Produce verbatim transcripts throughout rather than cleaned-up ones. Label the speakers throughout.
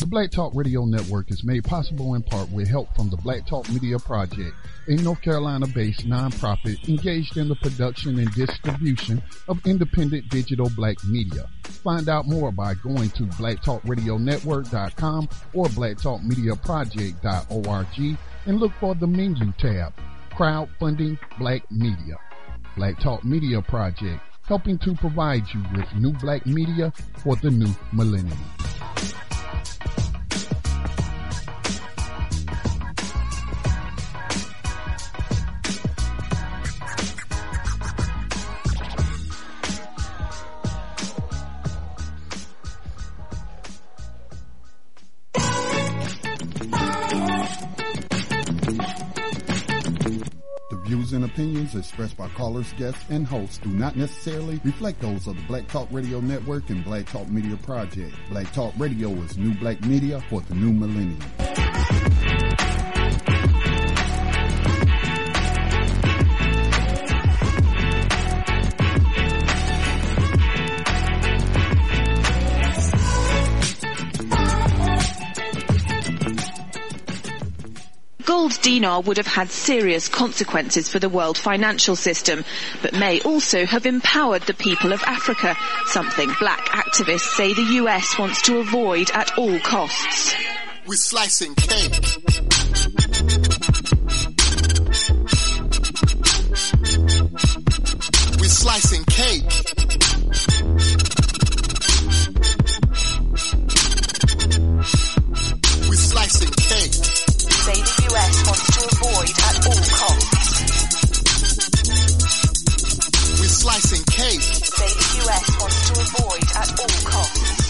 Speaker 1: Black Talk Radio Network is made possible in part with help from the Black Talk Media Project, a North Carolina-based nonprofit engaged in the production and distribution of independent digital black media. Find out more by going to black talk radio network dot com or black talk media project dot org and look for the menu tab, Crowdfunding Black Media. Black Talk Media Project, helping to provide you with new black media for the new millennium. Views and opinions expressed by callers, guests, and hosts do not necessarily reflect those of the Black Talk Radio Network and Black Talk Media Project. Black Talk Radio is new black media for the new millennium.
Speaker 2: Gold dinar would have had serious consequences for the world financial system, but may also have empowered the people of Africa, something black activists say the U S wants to avoid at all costs.
Speaker 3: We're slicing cake. We're slicing cake. We're slicing cake.
Speaker 2: Say the U S wants to avoid at all costs.
Speaker 3: We're slicing cake.
Speaker 2: Say the U S wants to avoid at all costs.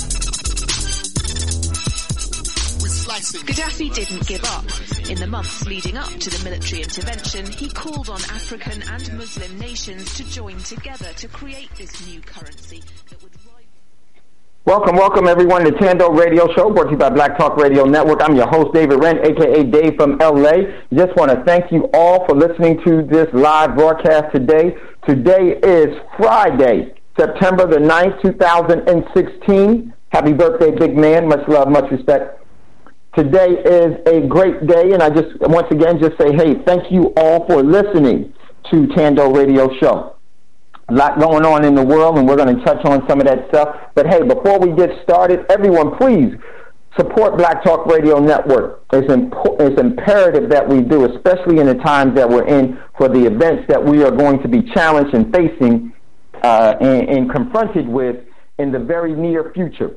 Speaker 3: We're slicing.
Speaker 2: Gaddafi didn't give up. In the months leading up to the military intervention, he called on African and Muslim nations to join together to create this new currency that would rival.
Speaker 4: Welcome, welcome everyone to Tando Radio Show, brought to you by Black Talk Radio Network. I'm your host, David Wren, aka Dave from L A. Just want to thank you all for listening to this live broadcast today. Today is Friday, September the ninth, two thousand sixteen. Happy birthday, big man. Much love, much respect. Today is a great day, and I just, once again, just say, hey, thank you all for listening to Tando Radio Show. A lot going on in the world, and we're going to touch on some of that stuff. But hey, before we get started, everyone, please support Black Talk Radio Network. It's, imp- it's imperative that we do, especially in the times that we're in, for the events that we are going to be challenged and facing uh, and, and confronted with in the very near future.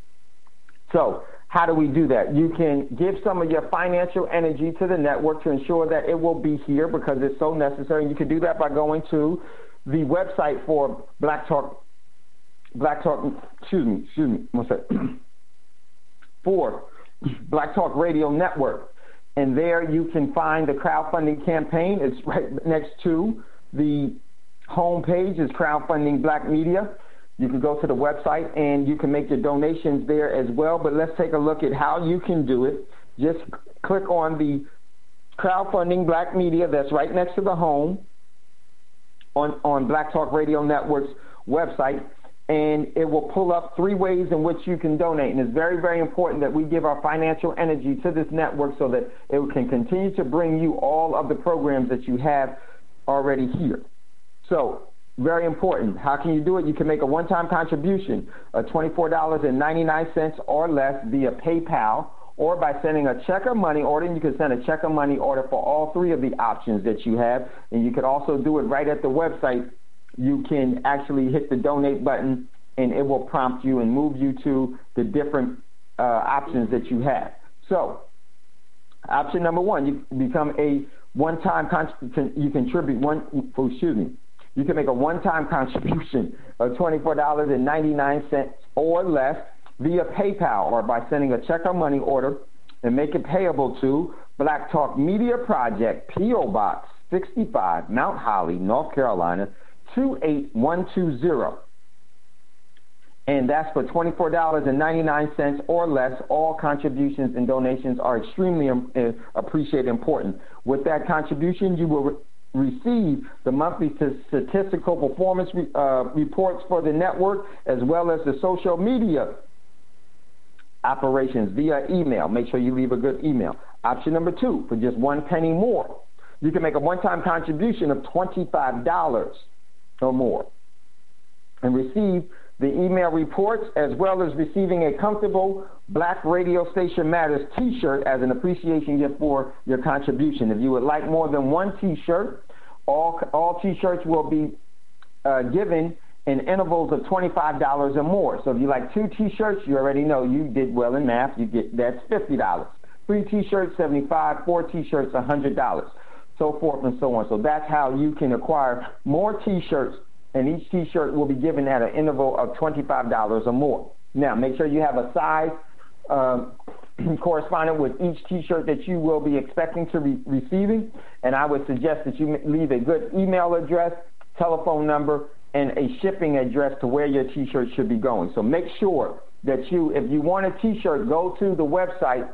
Speaker 4: So, how do we do that? You can give some of your financial energy to the network to ensure that it will be here because it's so necessary. And you can do that by going to the website for Black Talk, Black Talk, excuse me, excuse me, one second, for Black Talk Radio Network. And there you can find the crowdfunding campaign. It's right next to the home page is Crowdfunding Black Media. You can go to the website and you can make your donations there as well. But let's take a look at how you can do it. Just click on the Crowdfunding Black Media that's right next to the home on, on Black Talk Radio Network's website, and it will pull up three ways in which you can donate. And it's very, very important that we give our financial energy to this network so that it can continue to bring you all of the programs that you have already here. So, very important. How can you do it? You can make a one-time contribution of twenty-four dollars and ninety-nine cents or less via PayPal, or by sending a check or money order. And you can send a check or money order for all three of the options that you have. And you could also do it right at the website. You can actually hit the donate button, and it will prompt you and move you to the different uh, options that you have. So, option number one, you become a one-time con- you contribute one. Oh, excuse me. You can make a one-time contribution of twenty-four dollars and ninety-nine cents or less via PayPal, or by sending a check or money order and make it payable to Black Talk Media Project, P O. Box sixty-five, Mount Holly, North Carolina, two eight one two zero. And that's for twenty-four dollars and ninety-nine cents or less. All contributions and donations are extremely um, uh, appreciated, important. With that contribution, you will re- receive the monthly statistical performance uh, reports for the network, as well as the social media operations via email. Make sure you leave a good email. Option number two, for just one penny more, you can make a one-time contribution of twenty-five dollars or more and receive the email reports as well as receiving a comfortable Black Radio Station Matters t-shirt as an appreciation gift for your contribution. If you would like more than one t-shirt, all, all t-shirts will be uh, given in intervals of twenty-five dollars or more. So if you like two t-shirts, you already know you did well in math. You get that's fifty dollars. Three t-shirts, seventy-five dollars. Four t-shirts, one hundred dollars. So forth and so on. So that's how you can acquire more t-shirts, and each t-shirt will be given at an interval of twenty-five dollars or more. Now, make sure you have a size um, corresponding with each t-shirt that you will be expecting to be receiving, and I would suggest that you leave a good email address, telephone number, and a shipping address to where your t-shirt should be going. So make sure that you, if you want a t-shirt, go to the website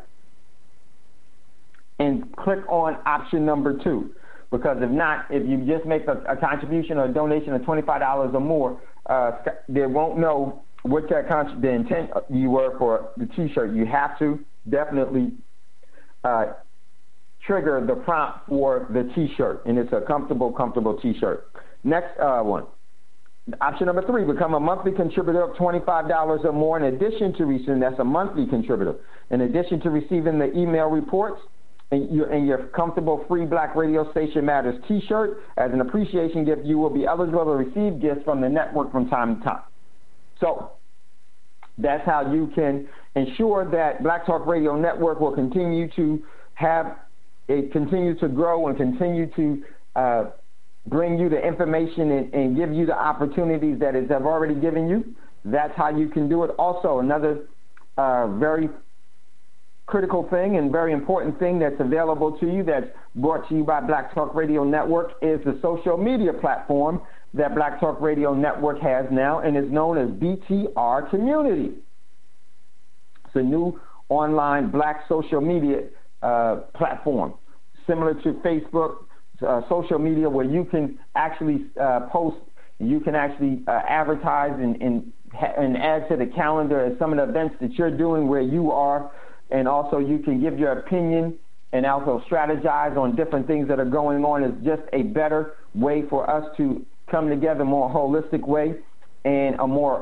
Speaker 4: and click on option number two. Because if not, if you just make a, a contribution or a donation of twenty-five dollars or more, uh, they won't know what that con- the intent you were for the t-shirt. You have to definitely uh, trigger the prompt for the t-shirt, and it's a comfortable, comfortable t-shirt. Next uh, one. Option number three, become a monthly contributor of twenty-five dollars or more in addition to receiving, that's a monthly contributor, in addition to receiving the email reports and your, and your comfortable free Black Radio Station Matters t-shirt. As an appreciation gift, you will be eligible to receive gifts from the network from time to time. So that's how you can ensure that Black Talk Radio Network will continue to have, it continue to grow and continue to uh, bring you the information and, and give you the opportunities that it have already given you. That's how you can do it. Also, another uh, very critical thing and very important thing that's available to you, that's brought to you by Black Talk Radio Network, is the social media platform that Black Talk Radio Network has now, and is known as B T R Community. It's a new online Black social media uh, platform, similar to Facebook, uh, social media, where you can actually uh, post, you can actually uh, advertise and, and, and add to the calendar as some of the events that you're doing where you are. And also you can give your opinion and also strategize on different things that are going on. It's just a better way for us to come together, a more holistic way and a more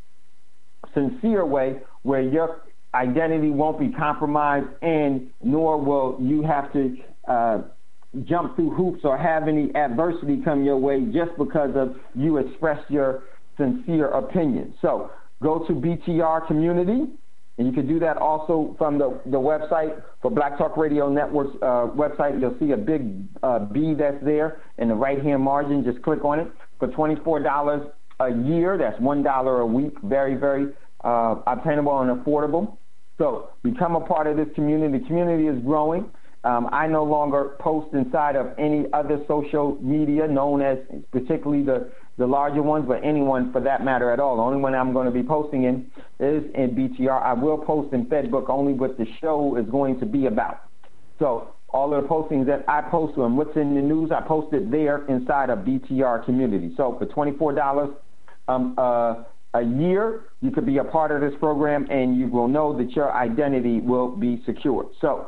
Speaker 4: sincere way where your identity won't be compromised, and nor will you have to uh, jump through hoops or have any adversity come your way just because of you expressed your sincere opinion. So go to B T R Community. And you can do that also from the, the website for Black Talk Radio Network's uh, website. You'll see a big uh, B that's there in the right-hand margin. Just click on it. For twenty-four dollars a year, that's one dollar a week. Very, very uh, obtainable and affordable. So become a part of this community. The community is growing. Um, I no longer post inside of any other social media known as, particularly the the larger ones, but anyone for that matter at all. The only one I'm going to be posting in is in B T R. I will post in FedBook only what the show is going to be about. So all of the postings that I post and what's in the news, I post it there inside of B T R Community. So for twenty-four dollars um, uh, a year, you could be a part of this program, and you will know that your identity will be secured. So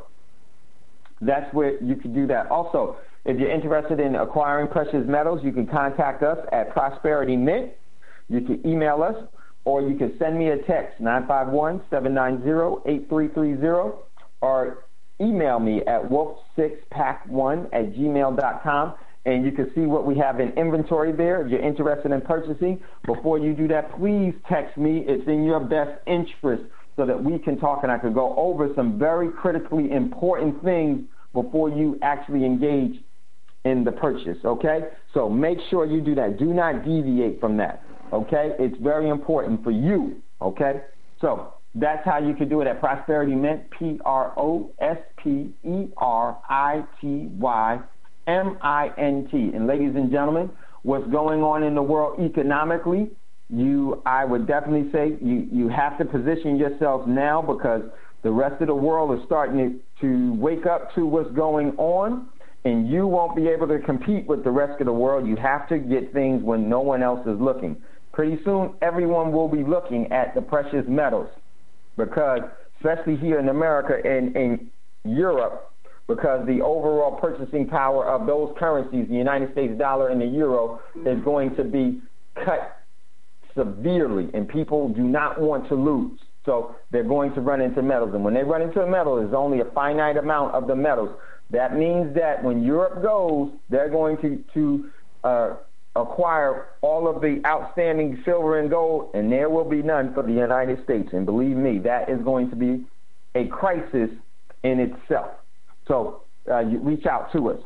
Speaker 4: that's where you can do that. Also, if you're interested in acquiring precious metals, you can contact us at Prosperity Mint. You can email us, or you can send me a text, nine five one, seven nine zero, eight three three zero, or email me at wolf six pack one at gmail dot com, and you can see what we have in inventory there. If you're interested in purchasing, before you do that, please text me. It's in your best interest so that we can talk and I can go over some very critically important things before you actually engage in the purchase, okay? So make sure you do that. Do not deviate from that, okay? It's very important for you, okay? So that's how you can do it at Prosperity Mint, P R O S P E R I T Y M I N T. And ladies and gentlemen, what's going on in the world economically, you, I would definitely say you, you have to position yourself now, because the rest of the world is starting to wake up to what's going on, and you won't be able to compete with the rest of the world. You have to get things when no one else is looking. Pretty soon, everyone will be looking at the precious metals, because especially here in America and in Europe, because the overall purchasing power of those currencies, the United States dollar and the euro, is going to be cut severely, and people do not want to lose. So they're going to run into metals. And when they run into a metal, there's only a finite amount of the metals. That means that when Europe goes, they're going to, to uh, acquire all of the outstanding silver and gold, and there will be none for the United States. And believe me, that is going to be a crisis in itself. So uh, you reach out to us.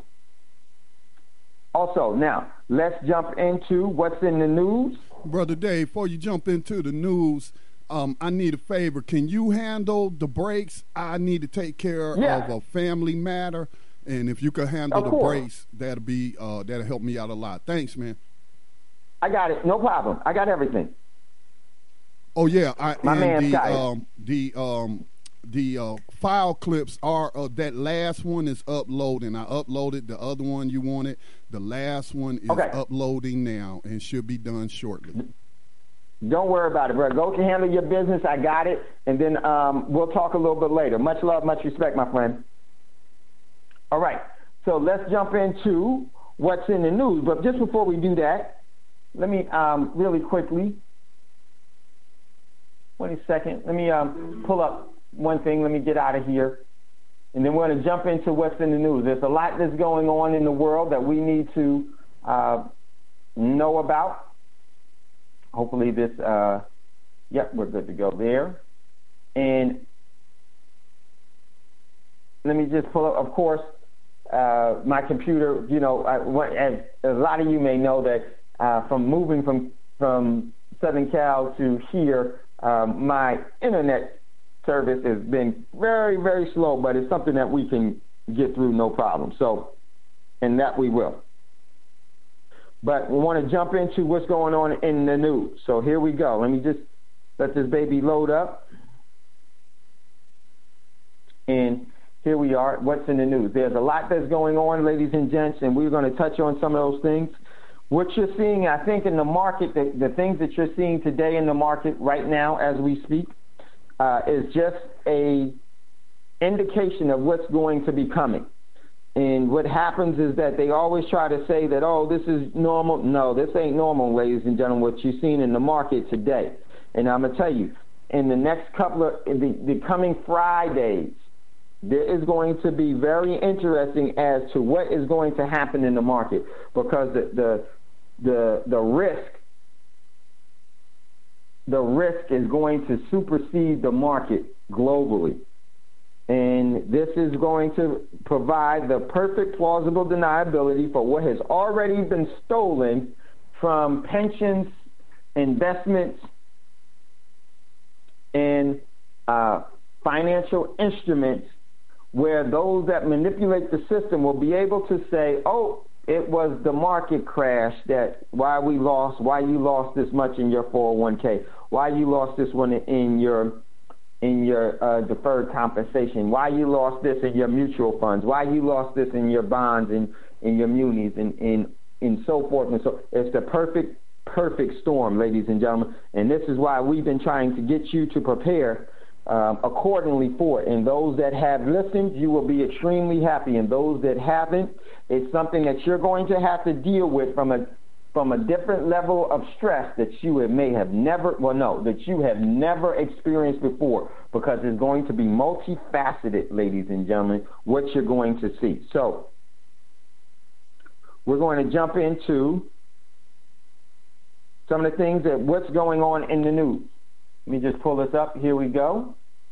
Speaker 4: Also, now, let's jump into what's in the news.
Speaker 1: Brother Dave, before you jump into the news, um, I need a favor. Can you handle the breaks? I need to take care
Speaker 4: yeah.
Speaker 1: of a family matter. And if you could handle
Speaker 4: of
Speaker 1: the
Speaker 4: course.
Speaker 1: breaks, that'll be uh, that'll help me out a lot. Thanks, man.
Speaker 4: I got it. No problem. I got everything.
Speaker 1: Oh yeah, I,
Speaker 4: my
Speaker 1: and
Speaker 4: man's
Speaker 1: the,
Speaker 4: got
Speaker 1: um,
Speaker 4: it.
Speaker 1: The um, the uh, file clips are uh, that last one is uploading. I uploaded the other one you wanted. The last one is
Speaker 4: okay.
Speaker 1: uploading now and should be done shortly.
Speaker 4: Don't worry about it, bro. Go to handle your business. I got it, and then um, we'll talk a little bit later. Much love, much respect, my friend. All right, so let's jump into what's in the news. But just before we do that, let me um, really quickly, one second, let me um, pull up one thing. Let me get out of here. And then we're going to jump into what's in the news. There's a lot that's going on in the world that we need to uh, know about. Hopefully this, uh, yep, we're good to go there. And let me just pull up, of course, uh, my computer, you know, I, as a lot of you may know that uh, from moving from, from Southern Cal to here, um, my internet service has been very, very slow, but it's something that we can get through no problem. So, and that we will. But we want to jump into what's going on in the news. So here we go. Let me just let this baby load up. And here we are. What's in the news? There's a lot that's going on, ladies and gents, and we're going to touch on some of those things. What you're seeing, I think, in the market, the, the things that you're seeing today in the market right now as we speak, uh, is just a indication of what's going to be coming. And what happens is that they always try to say that, oh, this is normal. No, this ain't normal, ladies and gentlemen, what you're seeing in the market today. And I'm going to tell you, in the next couple of, the, the coming Fridays, there is going to be very interesting as to what is going to happen in the market, because the the the, the risk the risk is going to supersede the market globally. And this is going to provide the perfect plausible deniability for what has already been stolen from pensions, investments, and uh, financial instruments, where those that manipulate the system will be able to say, oh, it was the market crash that why we lost, why you lost this much in your four oh one k, why you lost this one in your in your uh, deferred compensation, why you lost this in your mutual funds, why you lost this in your bonds and in your munis, and, and, and so forth and so. It's the perfect, perfect storm, ladies and gentlemen, and this is why we've been trying to get you to prepare um, accordingly for it. And those that have listened, you will be extremely happy, and those that haven't, it's something that you're going to have to deal with from a from a different level of stress that you have, may have never, well, no, that you have never experienced before, because it's going to be multifaceted, ladies and gentlemen, what you're going to see. So we're going to jump into some of the things that what's going on in the news. Let me just pull this up. Here we go.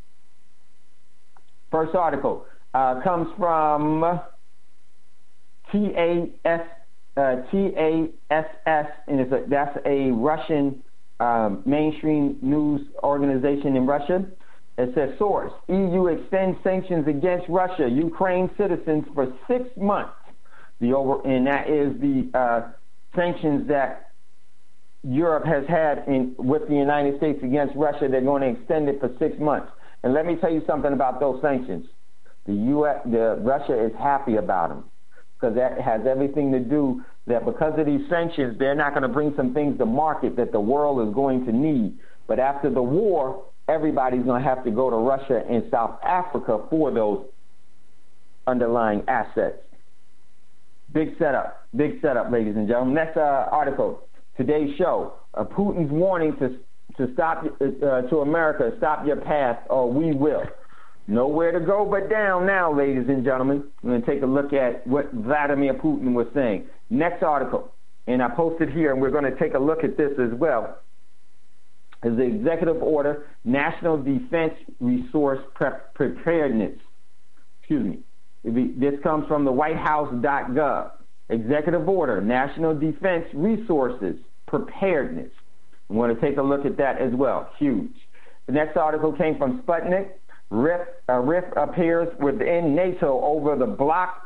Speaker 4: First article uh, comes from T A S Uh, T A S S, and it's a, that's a Russian um, mainstream news organization in Russia. It says, source, E U extends sanctions against Russia, Ukraine citizens for six months. The over, and that is the uh, sanctions that Europe has had in, with the United States against Russia. They're going to extend it for six months. And let me tell you something about those sanctions. The U S, the Russia is happy about them, because that has everything to do that because of these sanctions, they're not going to bring some things to market that the world is going to need. But after the war, everybody's going to have to go to Russia and South Africa for those underlying assets. Big setup, big setup, ladies and gentlemen. Next uh, article, today's show, uh, Putin's warning to to stop uh, to America, stop your path or we will. Nowhere to go but down now, ladies and gentlemen. We're going to take a look at what Vladimir Putin was saying. Next article, and I posted here, and we're going to take a look at this as well, is the executive order, National Defense Resource Pre- Preparedness. Excuse me. This comes from the white house dot gov. Executive order, National Defense Resources Preparedness. We want to take a look at that as well. Huge. The next article came from Sputnik. Rift, uh, rift appears within NATO over the bloc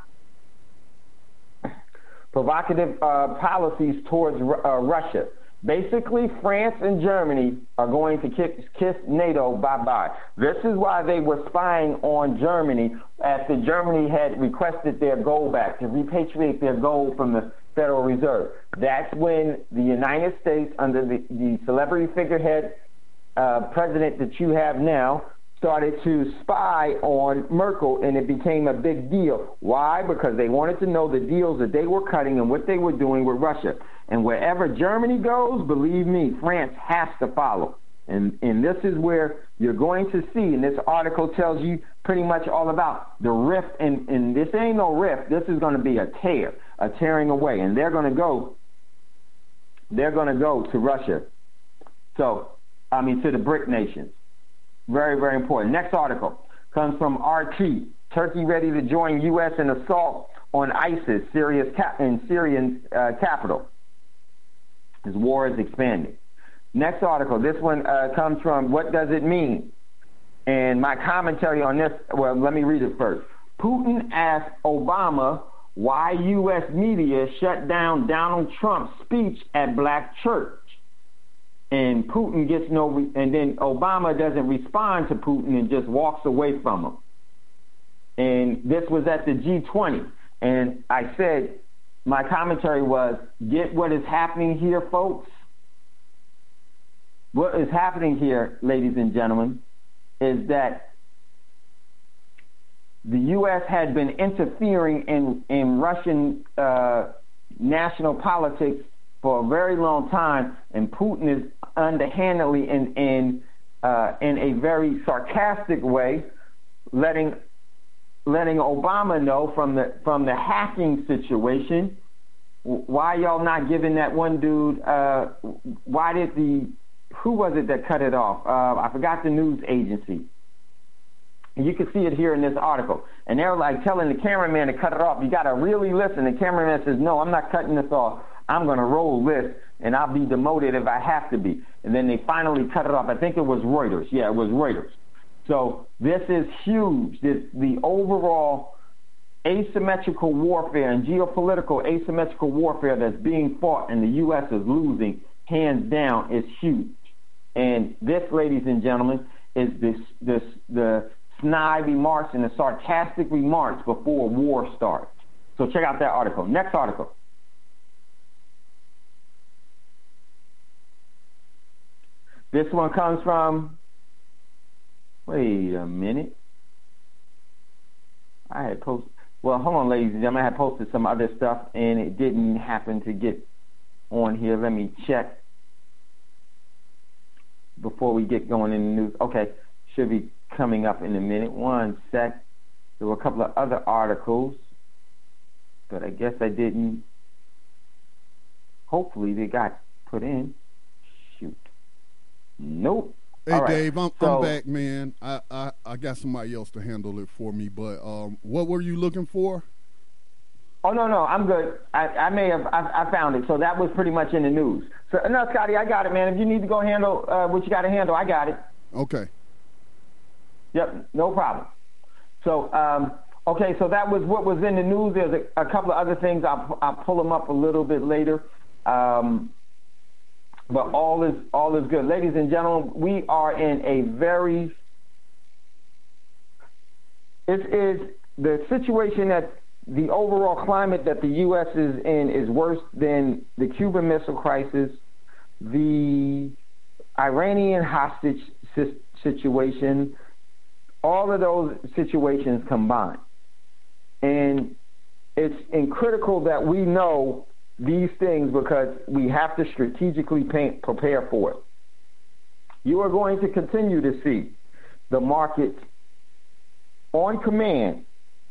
Speaker 4: provocative uh, policies towards uh, Russia. Basically, France and Germany are going to kiss, kiss NATO bye-bye. This is why they were spying on Germany after Germany had requested their gold back, to repatriate their gold from the Federal Reserve. That's when the United States, under the, the celebrity figurehead uh, president that you have now, started to spy on Merkel, and it became a big deal. Why? Because they wanted to know the deals that they were cutting and what they were doing with Russia. And wherever Germany goes, believe me, France has to follow. And, and this is where you're going to see, and this article tells you pretty much all about the rift, and, and this ain't no rift, this is going to be a tear, a tearing away, and they're going to go, they're going to go to Russia. So, I mean, to the BRIC nations. Very, very important. Next article comes from R T. Turkey ready to join U S in assault on ISIS Syria's cap- in Syrian uh, capital. As war is expanding. Next article. This one uh, comes from What Does It Mean? And my commentary on this, well, let me read it first. Putin asked Obama why U S media shut down Donald Trump's speech at Black Church. And Putin gets no, re- and then Obama doesn't respond to Putin and just walks away from him. And this was at the G twenty. And I said, my commentary was, get what is happening here, folks. What is happening here, ladies and gentlemen, is that the U S had been interfering in, in Russian uh, national politics for a very long time, and Putin is underhandedly in in uh, in a very sarcastic way, letting letting Obama know from the from the hacking situation. Why y'all not giving that one dude? Uh, why did the who was it that cut it off? Uh, I forgot the news agency. And you can see it here in this article. And they're like telling the cameraman to cut it off. You got to really listen. The cameraman says, "No, I'm not cutting this off. I'm going to roll this, and I'll be demoted if I have to be." And then they finally cut it off. I think it was Reuters. Yeah, it was Reuters. So this is huge. This, the overall asymmetrical warfare and geopolitical asymmetrical warfare that's being fought and the U S is losing, hands down, is huge. And this, ladies and gentlemen, is this, this the snide remarks and the sarcastic remarks before war starts. So check out that article. Next article. This one comes from, wait a minute. I had posted, well, hold on, ladies and gentlemen. I had posted some other stuff, and it didn't happen to get on here. Let me check before we get going in the news. Okay, should be coming up in a minute. One sec. There were a couple of other articles, but I guess I didn't. Hopefully they got put in. Shoot. Nope.
Speaker 1: Hey,
Speaker 4: All right.
Speaker 1: Dave, I'm,
Speaker 4: so,
Speaker 1: I'm back, man. I, I, I got somebody else to handle it for me, but um, what were you looking for?
Speaker 4: Oh, no, no, I'm good. I, I may have, I, I found it. So that was pretty much in the news. So, no, Scotty, I got it, man. If you need to go handle uh, what you got to handle, I got it.
Speaker 1: Okay.
Speaker 4: Yep, no problem. So, um, okay, so that was what was in the news. There's a, a couple of other things. I'll, I'll pull them up a little bit later. Um, but all is all is good. Ladies and gentlemen, we are in a very, it is the situation that the overall climate that the U S is in is worse than the Cuban Missile Crisis, the Iranian hostage situation, all of those situations combined. And it's critical that we know these things because we have to strategically paint, prepare for it. You are going to continue to see the market on command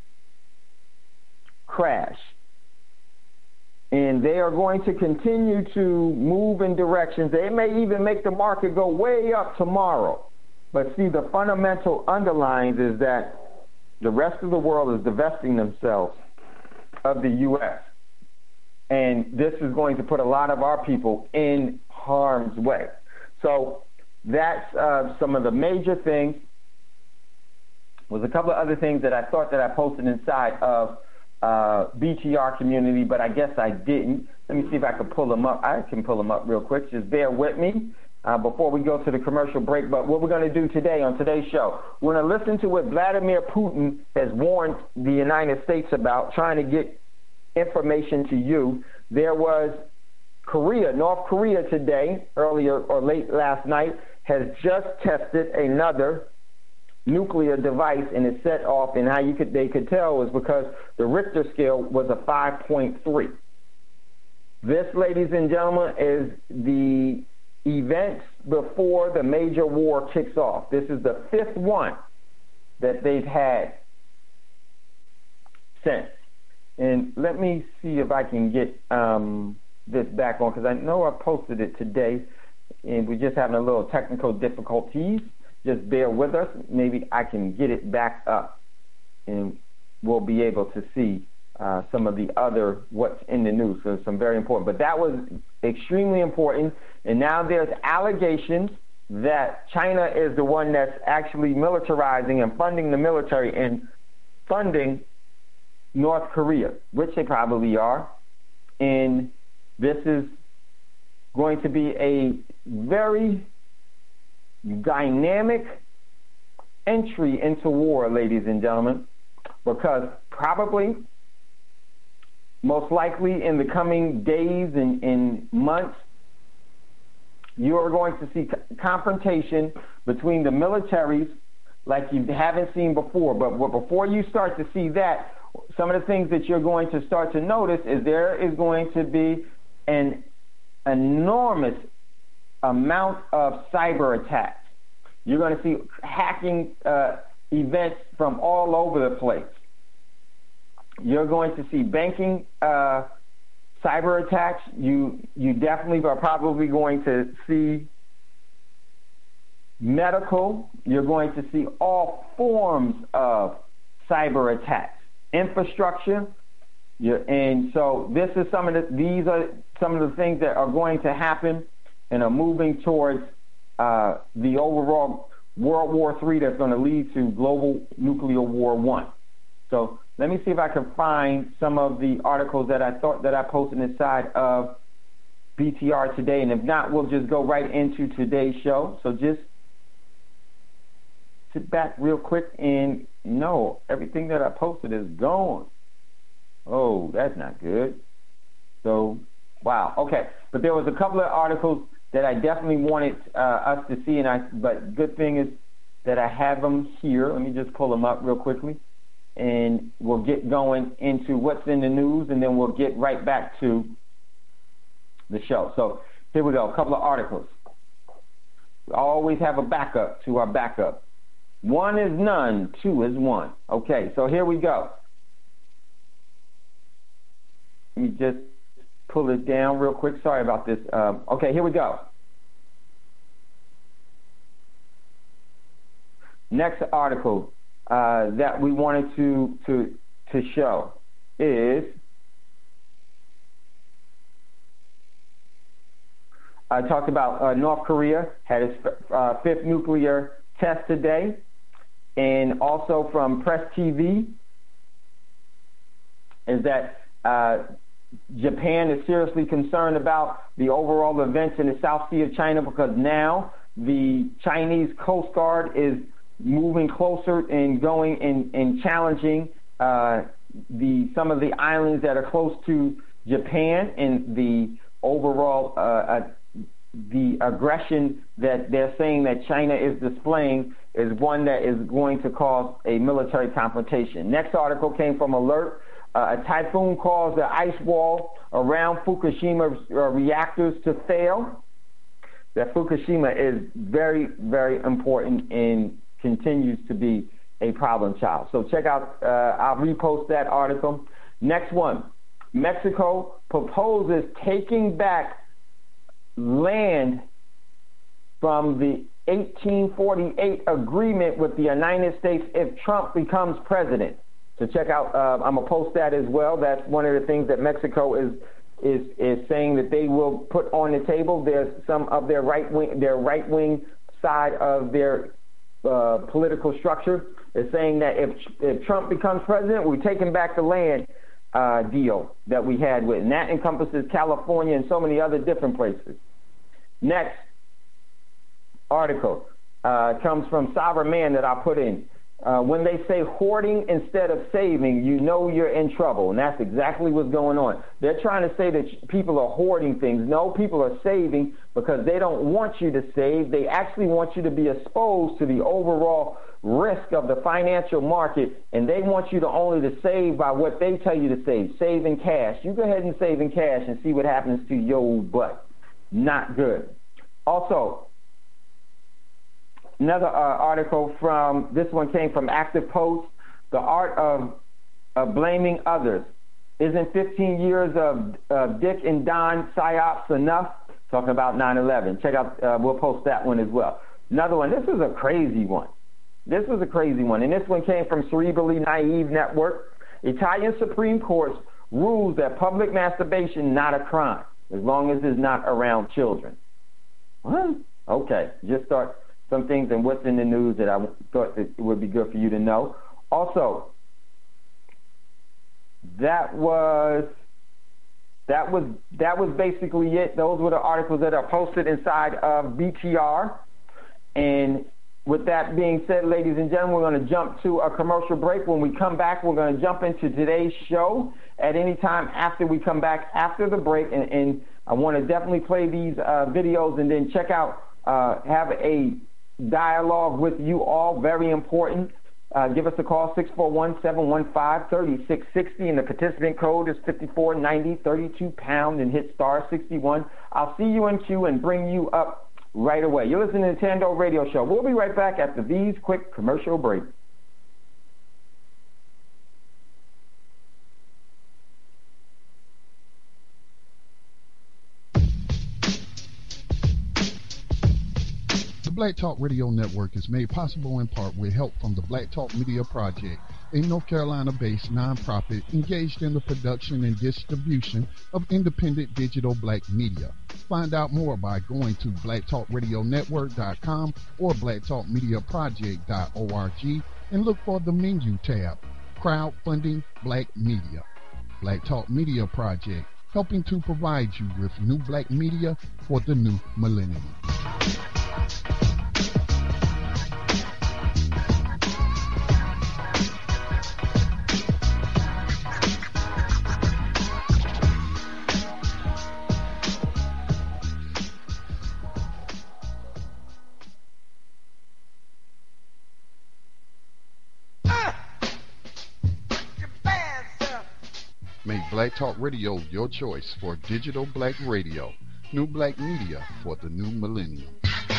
Speaker 4: crash. And they are going to continue to move in directions. They may even make the market go way up tomorrow. But see, the fundamental underlines is that the rest of the world is divesting themselves of the U S. And this is going to put a lot of our people in harm's way. So that's uh, some of the major things. Was a couple of other things that I thought that I posted inside of uh, B T R community, but I guess I didn't. Let me see if I can pull them up. I can pull them up real quick. Just bear with me uh, before we go to the commercial break. But what we're going to do today on today's show, we're going to listen to what Vladimir Putin has warned the United States about, trying to get information to you. There was Korea, North Korea today, earlier or late last night, has just tested another nuclear device, and it set off, and how you could they could tell was because the Richter scale was a five point three. This, ladies and gentlemen, is the events before the major war kicks off. This is the fifth one that they've had since. And let me see if I can get um, this back on, because I know I posted it today, and we're just having a little technical difficulties. Just bear with us. Maybe I can get it back up, and we'll be able to see uh, some of the other what's in the news. So some very important. But that was extremely important. And now there's allegations that China is the one that's actually militarizing and funding the military and funding North Korea, which they probably are. And this is going to be a very dynamic entry into war, ladies and gentlemen, because probably, most likely in the coming days and, and months, you are going to see confrontation between the militaries like you haven't seen before. But before you start to see that, some of the things that you're going to start to notice is there is going to be an enormous amount of cyber attacks. You're going to see hacking uh, events from all over the place. You're going to see banking uh, cyber attacks. You you definitely are probably going to see medical. You're going to see all forms of cyber attacks. Infrastructure. You're, and so this is some of the these are some of the things that are going to happen and are moving towards uh, the overall World War Three that's going to lead to global nuclear war one. So let me see if I can find some of the articles that I thought that I posted inside of B T R today, and if not, we'll just go right into today's show. So just sit back real quick and know everything that I posted is gone. Oh, that's not good. So, wow. Okay, but there was a couple of articles that I definitely wanted uh, us to see, and I. But good thing is that I have them here. Let me just pull them up real quickly, and we'll get going into what's in the news, and then we'll get right back to the show. So here we go. A couple of articles. We always have a backup to our backup. One is none, two is one. Okay, so here we go. Let me just pull it down real quick. Sorry about this. Um, okay, here we go. Next article uh, that we wanted to to to show is I talked about uh, North Korea had its uh, fifth nuclear test today, and also from Press T V is that uh, Japan is seriously concerned about the overall events in the South Sea of China, because now the Chinese Coast Guard is moving closer and going and, and challenging uh, the some of the islands that are close to Japan and the overall uh, uh, the aggression that they're saying that China is displaying is one that is going to cause a military confrontation. Next article came from Alert. Uh, a typhoon caused the ice wall around Fukushima uh, reactors to fail. That Fukushima is very, very important and continues to be a problem child. So check out, uh, I'll repost that article. Next one, Mexico proposes taking back land from the eighteen forty-eight agreement with the United States if Trump becomes president. So check out, uh, I'm gonna post that as well. That's one of the things that Mexico is is is saying that they will put on the table. There's some of their right wing, their right wing side of their uh, political structure is saying that if if Trump becomes president, we're taking back the land uh, deal that we had with, and that encompasses California and so many other different places. Next article uh, comes from Sovereign Man that I put in. Uh, when they say hoarding instead of saving, you know you're in trouble. And that's exactly what's going on. They're trying to say that people are hoarding things. No, people are saving because they don't want you to save. They actually want you to be exposed to the overall risk of the financial market, and they want you to only to save by what they tell you to save. Save in cash. You go ahead and save in cash and see what happens to your butt. Not good. Also, another uh, article from, this one came from Active Post, The Art of, of Blaming Others. Isn't fifteen years of uh, Dick and Don psyops enough? Talking about nine eleven. Check out, uh, we'll post that one as well. Another one, this is a crazy one. This was a crazy one, and this one came from Cerebrally Naive Network. Italian Supreme Court rules that public masturbation not a crime, as long as it's not around children. What? Okay, just start some things and what's in the news that I thought it would be good for you to know. Also, that was that was that was basically it. Those were the articles that are posted inside of B T R. And with that being said, ladies and gentlemen, we're going to jump to a commercial break. When we come back, we're going to jump into today's show at any time after we come back after the break. And, and I want to definitely play these uh, videos and then check out, uh, have a dialogue with you all, very important. Uh, give us a call, six four one, seven one five, three six six zero, and the participant code is fifty-four ninety, thirty-two pound, and hit star sixty-one. I'll see you in queue and bring you up right away. You're listening to the Tando Radio Show. We'll be right back after these quick commercial breaks.
Speaker 1: Black Talk Radio Network is made possible in part with help from the Black Talk Media Project, a North Carolina-based nonprofit engaged in the production and distribution of independent digital black media. Find out more by going to black talk radio network dot com or black talk media project dot org and look for the menu tab, Crowdfunding Black Media. Black Talk Media Project, helping to provide you with new black media for the new millennium. Make Black Talk Radio your choice for digital black radio. New black media for the new millennium.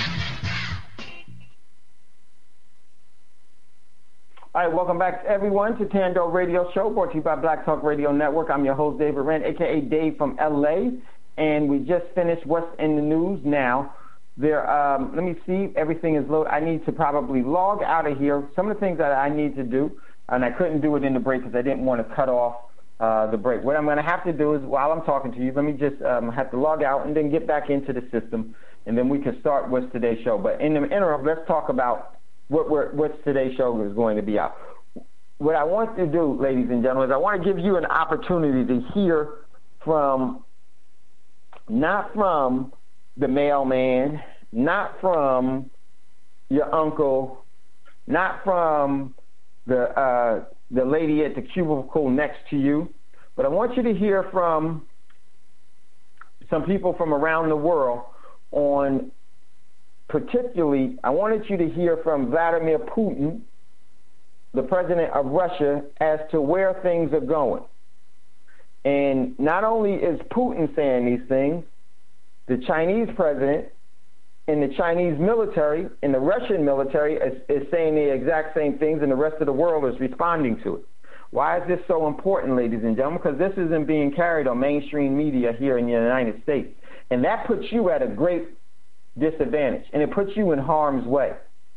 Speaker 4: All right, welcome back, everyone, to Tando Radio Show, brought to you by Black Talk Radio Network. I'm your host, David Wren, a k a. Dave from L A, and we just finished What's in the News Now. There, um, let me see, everything is loaded. I need to probably log out of here. Some of the things that I need to do, and I couldn't do it in the break because I didn't want to cut off Uh, the break. What I'm going to have to do is, while I'm talking to you, let me just um, have to log out and then get back into the system, and then we can start What's Today's Show. But in the interim, let's talk about what we're, What's Today's Show is going to be out. What I want to do, ladies and gentlemen, is I want to give you an opportunity to hear from, not from the mailman, not from your uncle, not from the uh, the lady at the cubicle next to you, but I want you to hear from some people from around the world on, particularly, I wanted you to hear from Vladimir Putin, the president of Russia, as to where things are going. And not only is Putin saying these things, the Chinese president and the Chinese military and the Russian military is, is saying the exact same things, and the rest of the world is responding to it. Why is this so important, ladies and gentlemen? Because this isn't being carried on mainstream media here in the United States. And that puts you at a great disadvantage, and it puts you in harm's way.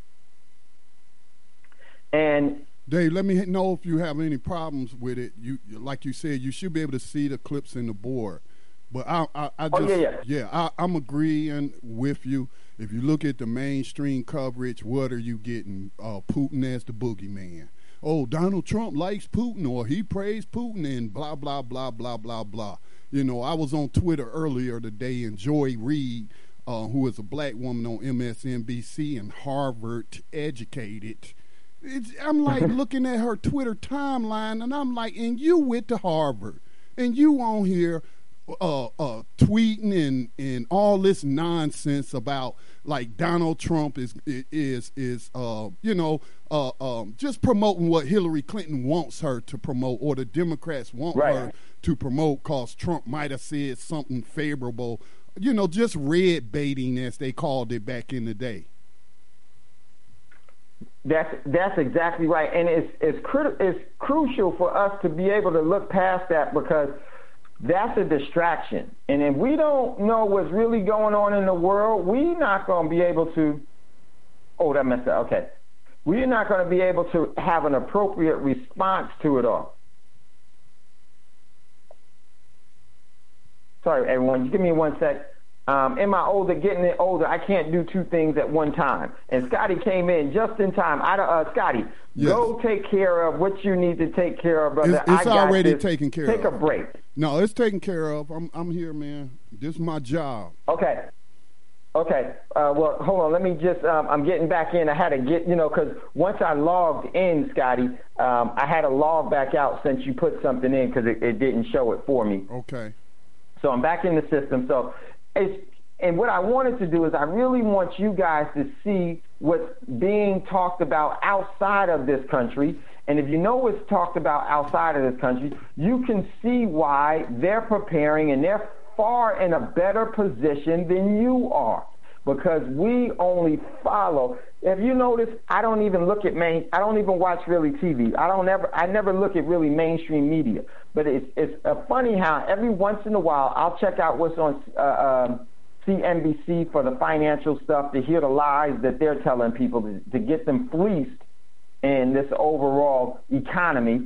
Speaker 4: And
Speaker 1: Dave, let me know if you have any problems with it. You, like you said, you should be able to see the clips in the board. But I, I, I just,
Speaker 4: oh, yeah, yeah.
Speaker 1: yeah I, I'm agreeing with you. If you look at the mainstream coverage, what are you getting? Uh, Putin as the boogeyman. Oh, Donald Trump likes Putin, or he praised Putin, and blah, blah, blah, blah, blah, blah. You know, I was on Twitter earlier today, and Joy Reid, uh, who is a black woman on M S N B C and Harvard educated, it's, I'm like looking at her Twitter timeline, and I'm like, and you went to Harvard, and you on here uh, uh, tweeting and, and all this nonsense about like Donald Trump is is is uh, you know uh, um, just promoting what Hillary Clinton wants her to promote, or the Democrats want
Speaker 4: right.
Speaker 1: her to promote, cause Trump might have said something favorable. You know, just red baiting, as they called it back in the day.
Speaker 4: That's that's exactly right, and it's it's, crit- it's crucial for us to be able to look past that, because that's a distraction. And if we don't know what's really going on in the world, we're not going to be able to. Oh, that messed up. Okay, we're not going to be able to have an appropriate response to it all. Sorry, everyone. Just give me one sec. Um, in my older, getting older, I can't do two things at one time. And Scotty came in just in time. I, uh, Scotty,
Speaker 1: yes.
Speaker 4: Go take care of what you need to take care of, brother.
Speaker 1: It's, it's
Speaker 4: I got
Speaker 1: already
Speaker 4: this.
Speaker 1: taken care
Speaker 4: take
Speaker 1: of.
Speaker 4: Take a break.
Speaker 1: No, it's taken care of. I'm I'm here, man. This is my job.
Speaker 4: Okay. Okay. Uh, well, hold on. Let me just, um, I'm getting back in. I had to get, you know, because once I logged in, Scotty, um, I had to log back out since you put something in, because it, it didn't show it for me.
Speaker 1: Okay.
Speaker 4: So I'm back in the system. So it's, and what I wanted to do is I really want you guys to see what's being talked about outside of this country. And if you know what's talked about outside of this country, you can see why they're preparing, and they're far in a better position than you are, because we only follow. If you notice, I don't even look at main, I don't even watch really T V. I don't ever, I never look at really mainstream media. But it's it's uh, funny how every once in a while I'll check out what's on uh, um, C N B C for the financial stuff, to hear the lies that they're telling people, to, to get them fleeced in this overall economy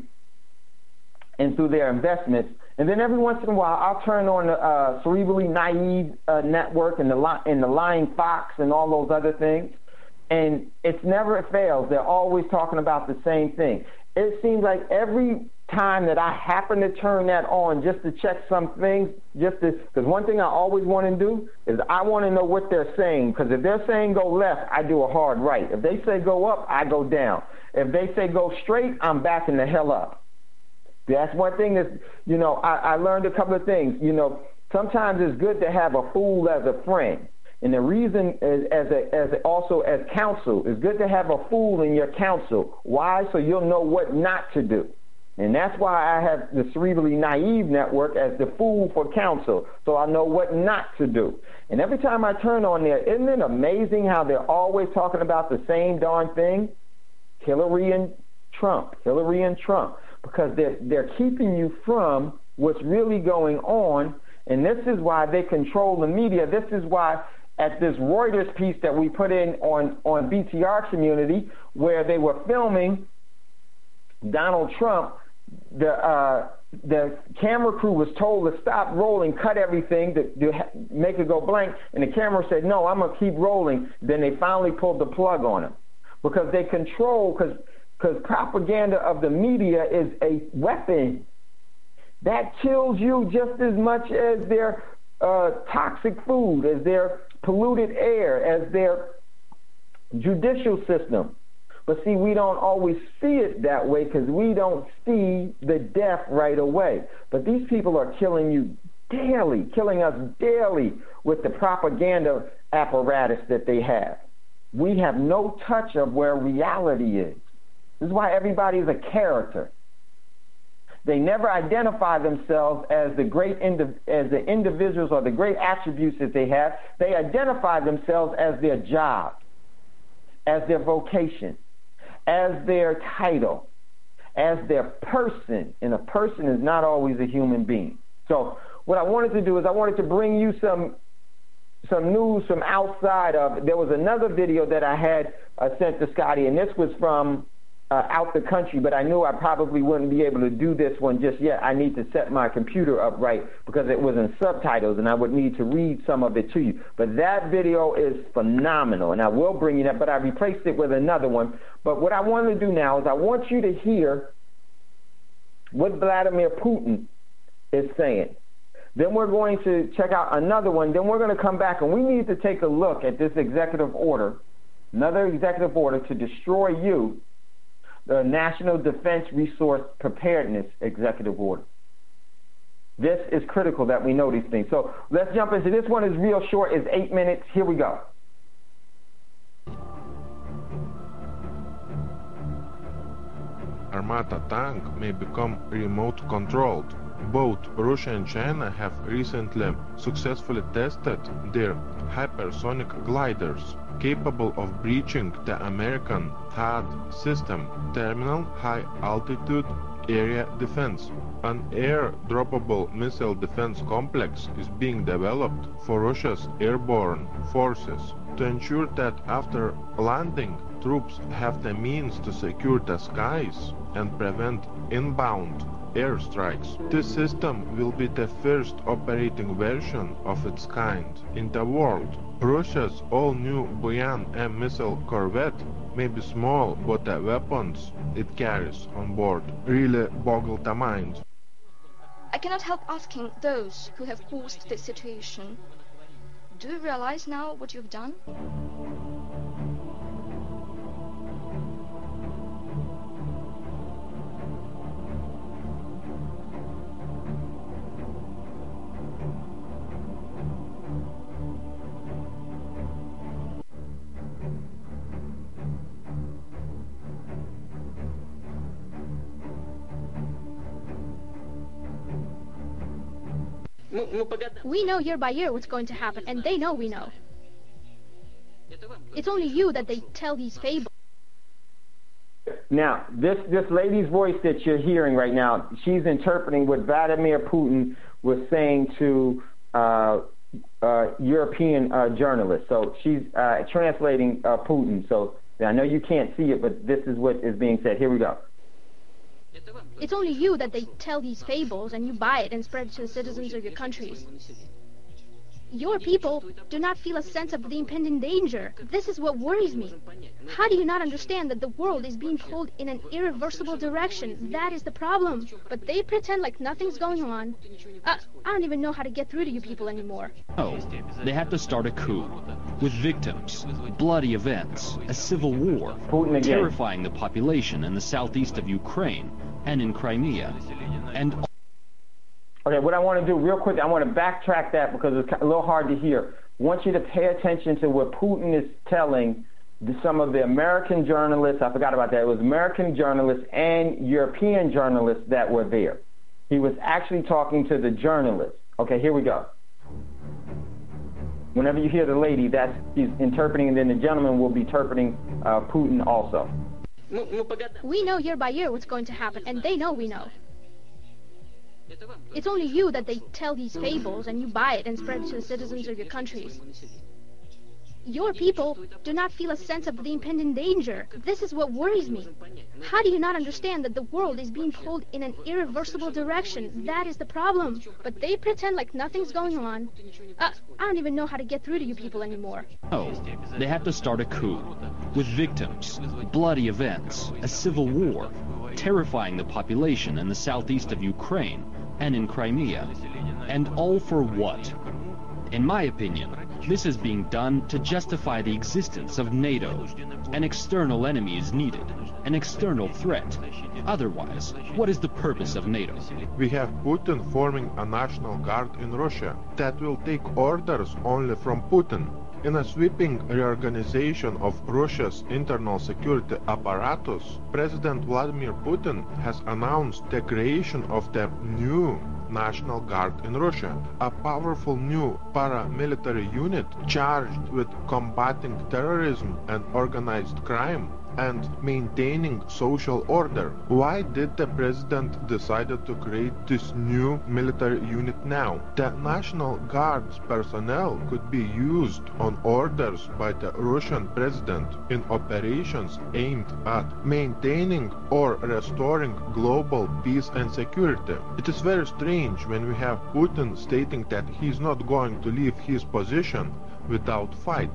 Speaker 4: and through their investments. And then every once in a while, I'll turn on the uh, Cerebrally Naive uh, Network and the, li- and the Lying Fox and all those other things. And it's never it fails. They're always talking about the same thing. It seems like every time that I happen to turn that on just to check some things, just to, because one thing I always want to do is I want to know what they're saying, because if they're saying go left, I do a hard right. If they say go up, I go down. If they say go straight, I'm backing the hell up. That's one thing that, you know, I, I learned a couple of things. You know, sometimes it's good to have a fool as a friend. And the reason is, as a, as a, also as counsel, it's good to have a fool in your counsel. Why? So you'll know what not to do. And that's why I have the Cerebrally Naive Network as the fool for counsel, so I know what not to do. And every time I turn on there, isn't it amazing how they're always talking about the same darn thing? Hillary and Trump, Hillary and Trump, because they're, they're keeping you from what's really going on. And this is why they control the media. This is why at this Reuters piece that we put in on, on B T R Community, where they were filming Donald Trump, the uh, the camera crew was told to stop rolling, cut everything, to, to make it go blank, and the camera said, no, I'm going to keep rolling. Then they finally pulled the plug on him, because they control, because because propaganda of the media is a weapon that kills you just as much as their uh, toxic food, as their polluted air, as their judicial system. But see, we don't always see it that way, because we don't see the death right away. But these people are killing you daily, killing us daily with the propaganda apparatus that they have. We have no touch of where reality is. This is why everybody is a character. They never identify themselves as the great indiv- as the individuals or the great attributes that they have. They identify themselves as their job, as their vocation, as their title, as their person. And a person is not always a human being. So what I wanted to do is I wanted to bring you some some news from outside of. There was another video that I had uh, sent to Scotty, and this was from uh, out the country, but I knew I probably wouldn't be able to do this one just yet. I need to set my computer up right because it was in subtitles, and I would need to read some of it to you. But that video is phenomenal, and I will bring you that, but I replaced it with another one. But what I want to do now is I want you to hear what Vladimir Putin is saying. Then we're going to check out another one. Then we're going to come back, and we need to take a look at this executive order, another executive order to destroy you, the National Defense Resource Preparedness Executive Order. This is critical that we know these things. So let's jump into this one. Is real short. It's eight minutes. Here we go.
Speaker 5: Armata tank may become remote controlled. Both Russia and China have recently successfully tested their hypersonic gliders, capable of breaching the American T H A D system, Terminal High Altitude Area Defense. An air-droppable missile defense complex is being developed for Russia's airborne forces to ensure that after landing, troops have the means to secure the skies and prevent inbound airstrikes. This system will be the first operating version of its kind in the world. Russia's all-new Buyan M missile corvette may be small, but the weapons it carries on board really boggle the mind.
Speaker 6: I cannot help asking those who have caused this situation, do you realize now what you've done?
Speaker 7: We know year by year what's going to happen, and they know we know. It's only you that they tell these fables.
Speaker 4: Now, this, this lady's voice that you're hearing right now, she's interpreting what Vladimir Putin was saying to uh, uh, European uh, journalists. So she's uh, translating uh, Putin. So I know you can't see it, but this is what is being said. Here we go.
Speaker 7: It's only you that they tell these fables, and you buy it and spread it to the citizens of your countries. Your people do not feel a sense of the impending danger. This is what worries me. How do you not understand that the world is being pulled in an irreversible direction? That is the problem. But they pretend like nothing's going on. Uh, I don't even know how to get through to you people anymore.
Speaker 8: Oh, they have to start a coup. With victims, bloody events, a civil war, terrifying the population in the southeast of Ukraine and in Crimea, and...
Speaker 4: Okay, what I want to do real quick, I want to backtrack that because it's a little hard to hear. I want you to pay attention to what Putin is telling the, some of the American journalists. I forgot about that. It was American journalists and European journalists that were there. He was actually talking to the journalists. Okay, here we go. Whenever you hear the lady, that's she's interpreting, and then the gentleman will be interpreting uh, Putin also.
Speaker 7: We know year by year what's going to happen, and they know we know. It's only you that they tell these fables, and you buy it and spread it to the citizens of your countries. Your people do not feel a sense of the impending danger. This is what worries me. How do you not understand that the world is being pulled in an irreversible direction? That is the problem. But they pretend like nothing's going on. Uh, I don't even know how to get through to you people anymore.
Speaker 8: Oh, they have to start a coup. With victims, bloody events, a civil war, terrifying the population in the southeast of Ukraine and in Crimea. And all for what? In my opinion, This is being done to justify the existence of NATO. An external enemy is needed, an external threat. Otherwise, what is the purpose of NATO?
Speaker 5: We have Putin forming a national guard in Russia that will take orders only from Putin. In a sweeping reorganization of Russia's internal security apparatus, President Vladimir Putin has announced the creation of the new National Guard in Russia, a powerful new paramilitary unit charged with combating terrorism and organized crime and maintaining social order. Why did the president decide to create this new military unit now? The National Guard's personnel could be used on orders by the Russian president in operations aimed at maintaining or restoring global peace and security. It is very strange when we have Putin stating that he is not going to leave his position without fight.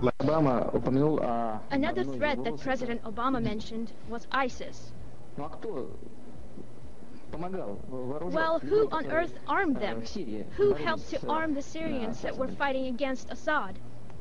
Speaker 7: Another threat that President Obama mentioned was ISIS. Well, who on earth armed them? Who helped to arm the Syrians that were fighting against Assad?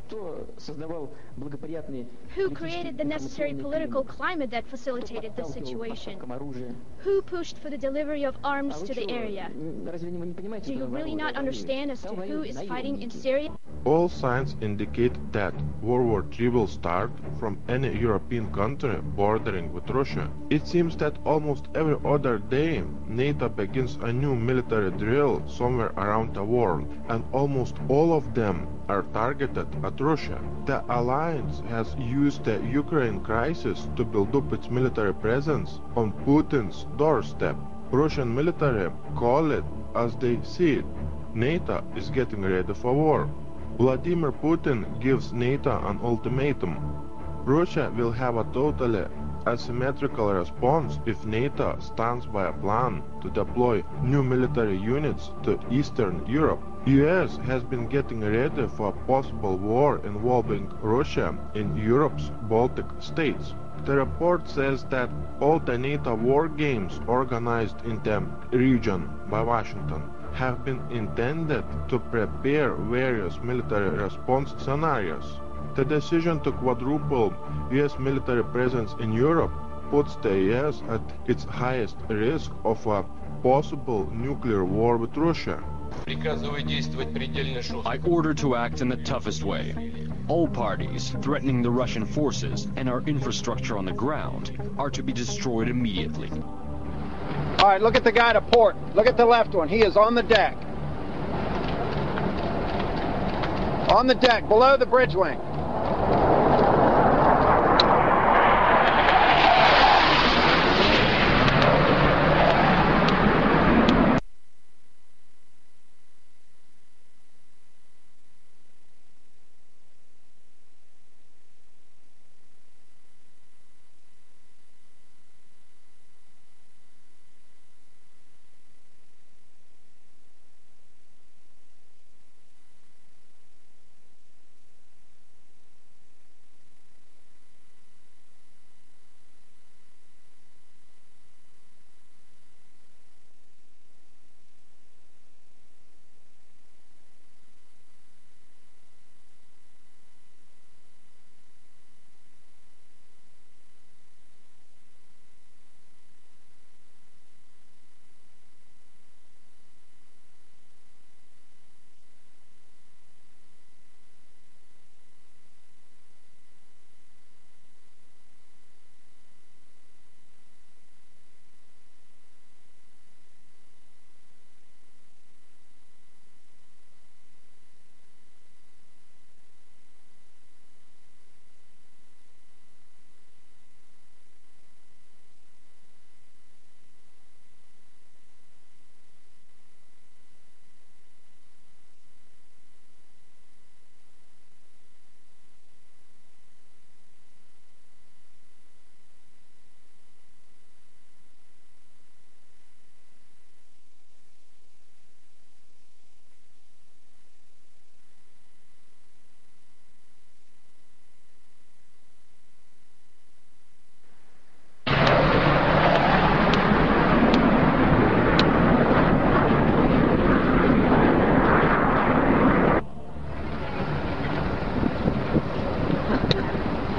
Speaker 7: Who created the necessary political climate that facilitated the situation? Who pushed for the delivery of arms to the area? Do you really not understand as to who is fighting in Syria?
Speaker 5: All signs indicate that World War Three will start from any European country bordering with Russia. It seems that almost every other day NATO begins a new military drill somewhere around the world, and almost all of them are targeted at Russia. The alliance has used the Ukraine crisis to build up its military presence on Putin's doorstep. Russian military call it as they see it. NATO is getting ready for war. Vladimir Putin gives NATO an ultimatum. Russia will have a totally asymmetrical response if NATO stands by a plan to deploy new military units to Eastern Europe. U S has been getting ready for a possible war involving Russia in Europe's Baltic states. The report says that all the NATO war games organized in the region by Washington have been intended to prepare various military response scenarios. The decision to quadruple U S military presence in Europe puts the U S at its highest risk of a possible nuclear war with Russia.
Speaker 8: I order to act in the toughest way. All parties threatening the Russian forces and our infrastructure on the ground are to be destroyed immediately.
Speaker 9: All right, look at the guy to port. Look at the left one. He is on the deck. On the deck, below the bridge wing.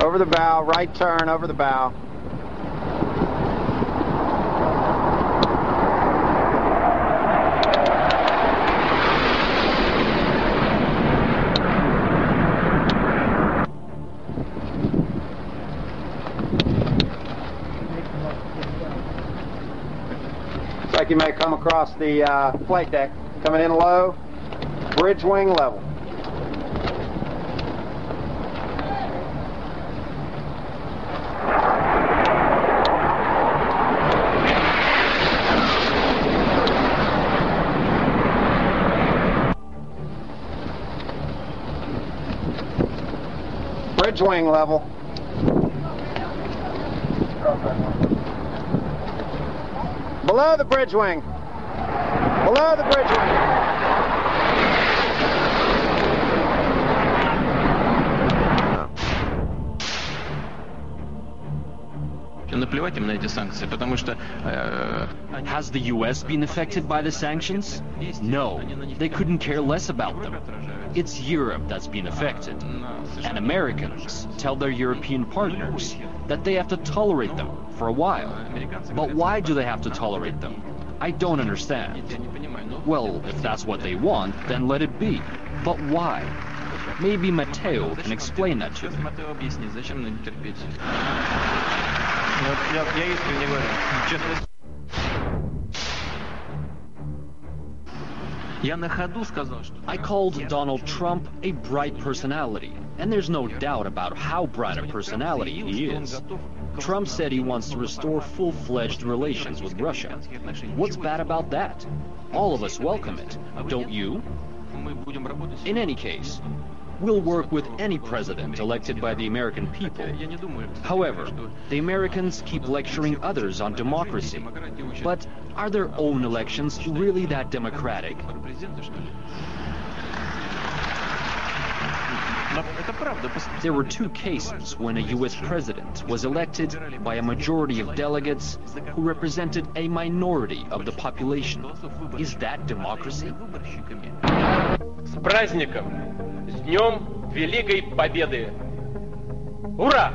Speaker 9: Over the bow, right turn, over the bow. Looks like you may come across the uh, flight deck. Coming in low, bridge wing level. Bridge wing level. Below the bridge wing. Below the bridge wing.
Speaker 8: Has the U S been affected by the sanctions? No, they couldn't care less about them. It's Europe that's been affected. And Americans tell their European partners that they have to tolerate them for a while. But why do they have to tolerate them? I don't understand. Well, if that's what they want, then let it be. But why? Maybe Matteo can explain that to me. I called Donald Trump a bright personality, and there's no doubt about how bright a personality he is. Trump said he wants to restore full-fledged relations with Russia. What's bad about that? All of us welcome it, don't you? In any case, we'll work with any president elected by the American people. However, the Americans keep lecturing others on democracy. But are their own elections really that democratic? There were two cases when a U S president was elected by a majority of delegates who represented a minority of the population. Is that democracy?
Speaker 10: С праздником! С Днем Великой Победы! Ура!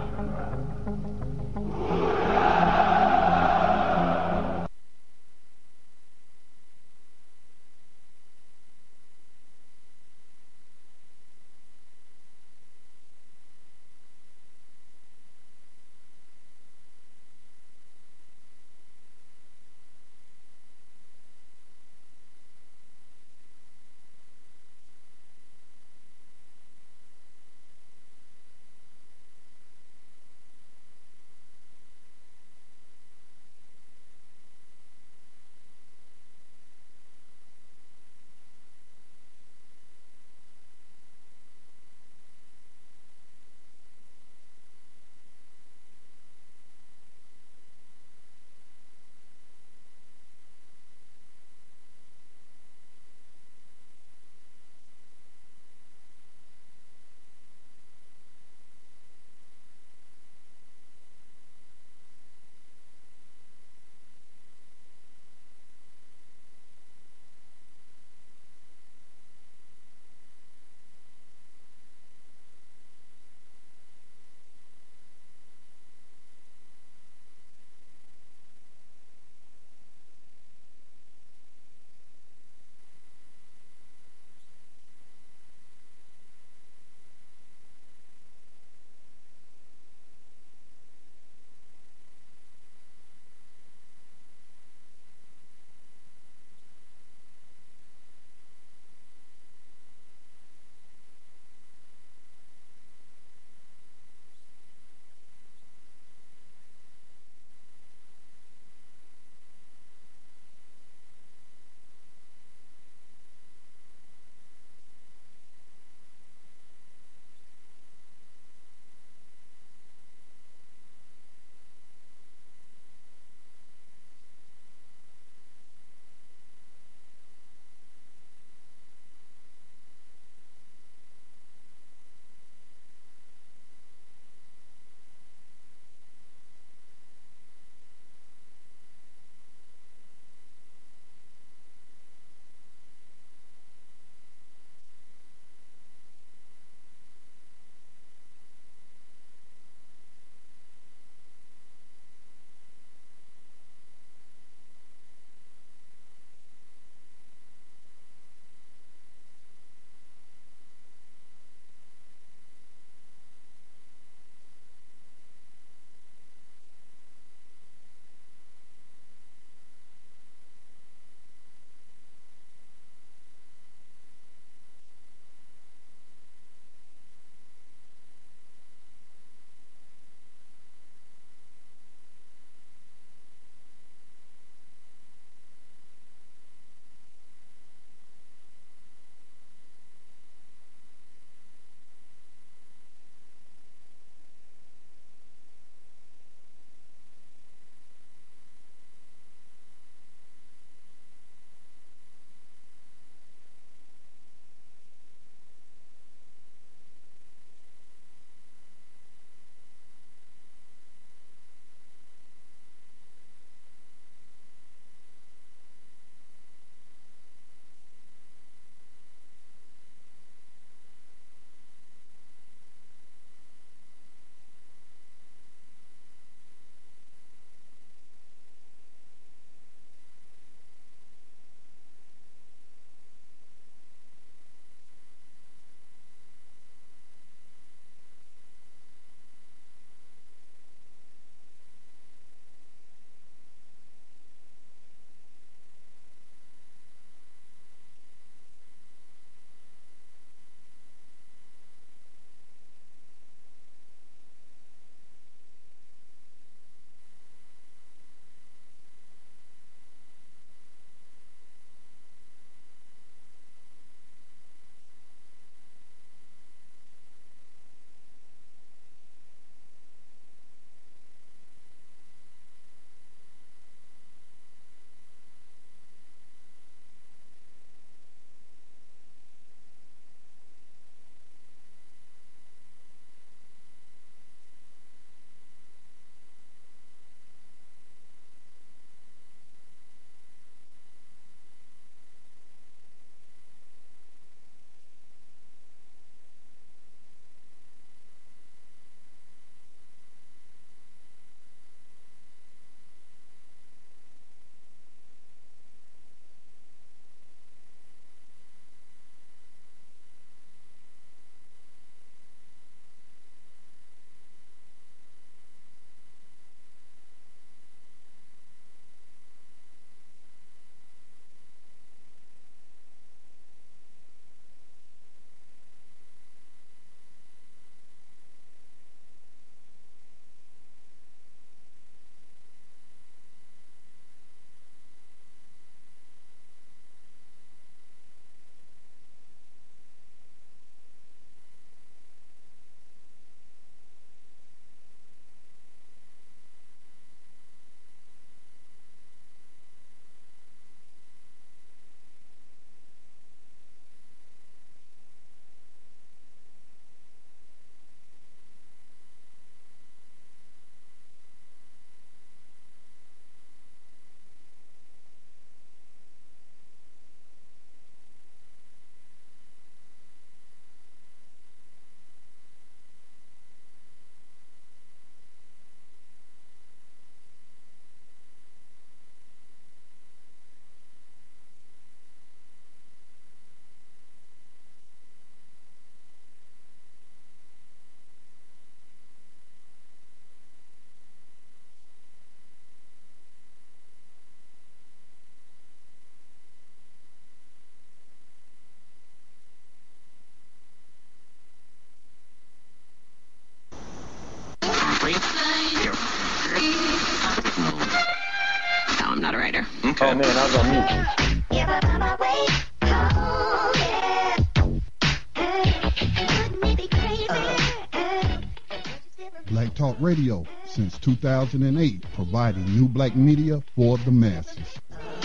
Speaker 2: No, I'm not a writer.
Speaker 4: Okay. Oh, man, I was on mute.
Speaker 1: Black Talk Radio, since two thousand eight, providing new black media for the masses.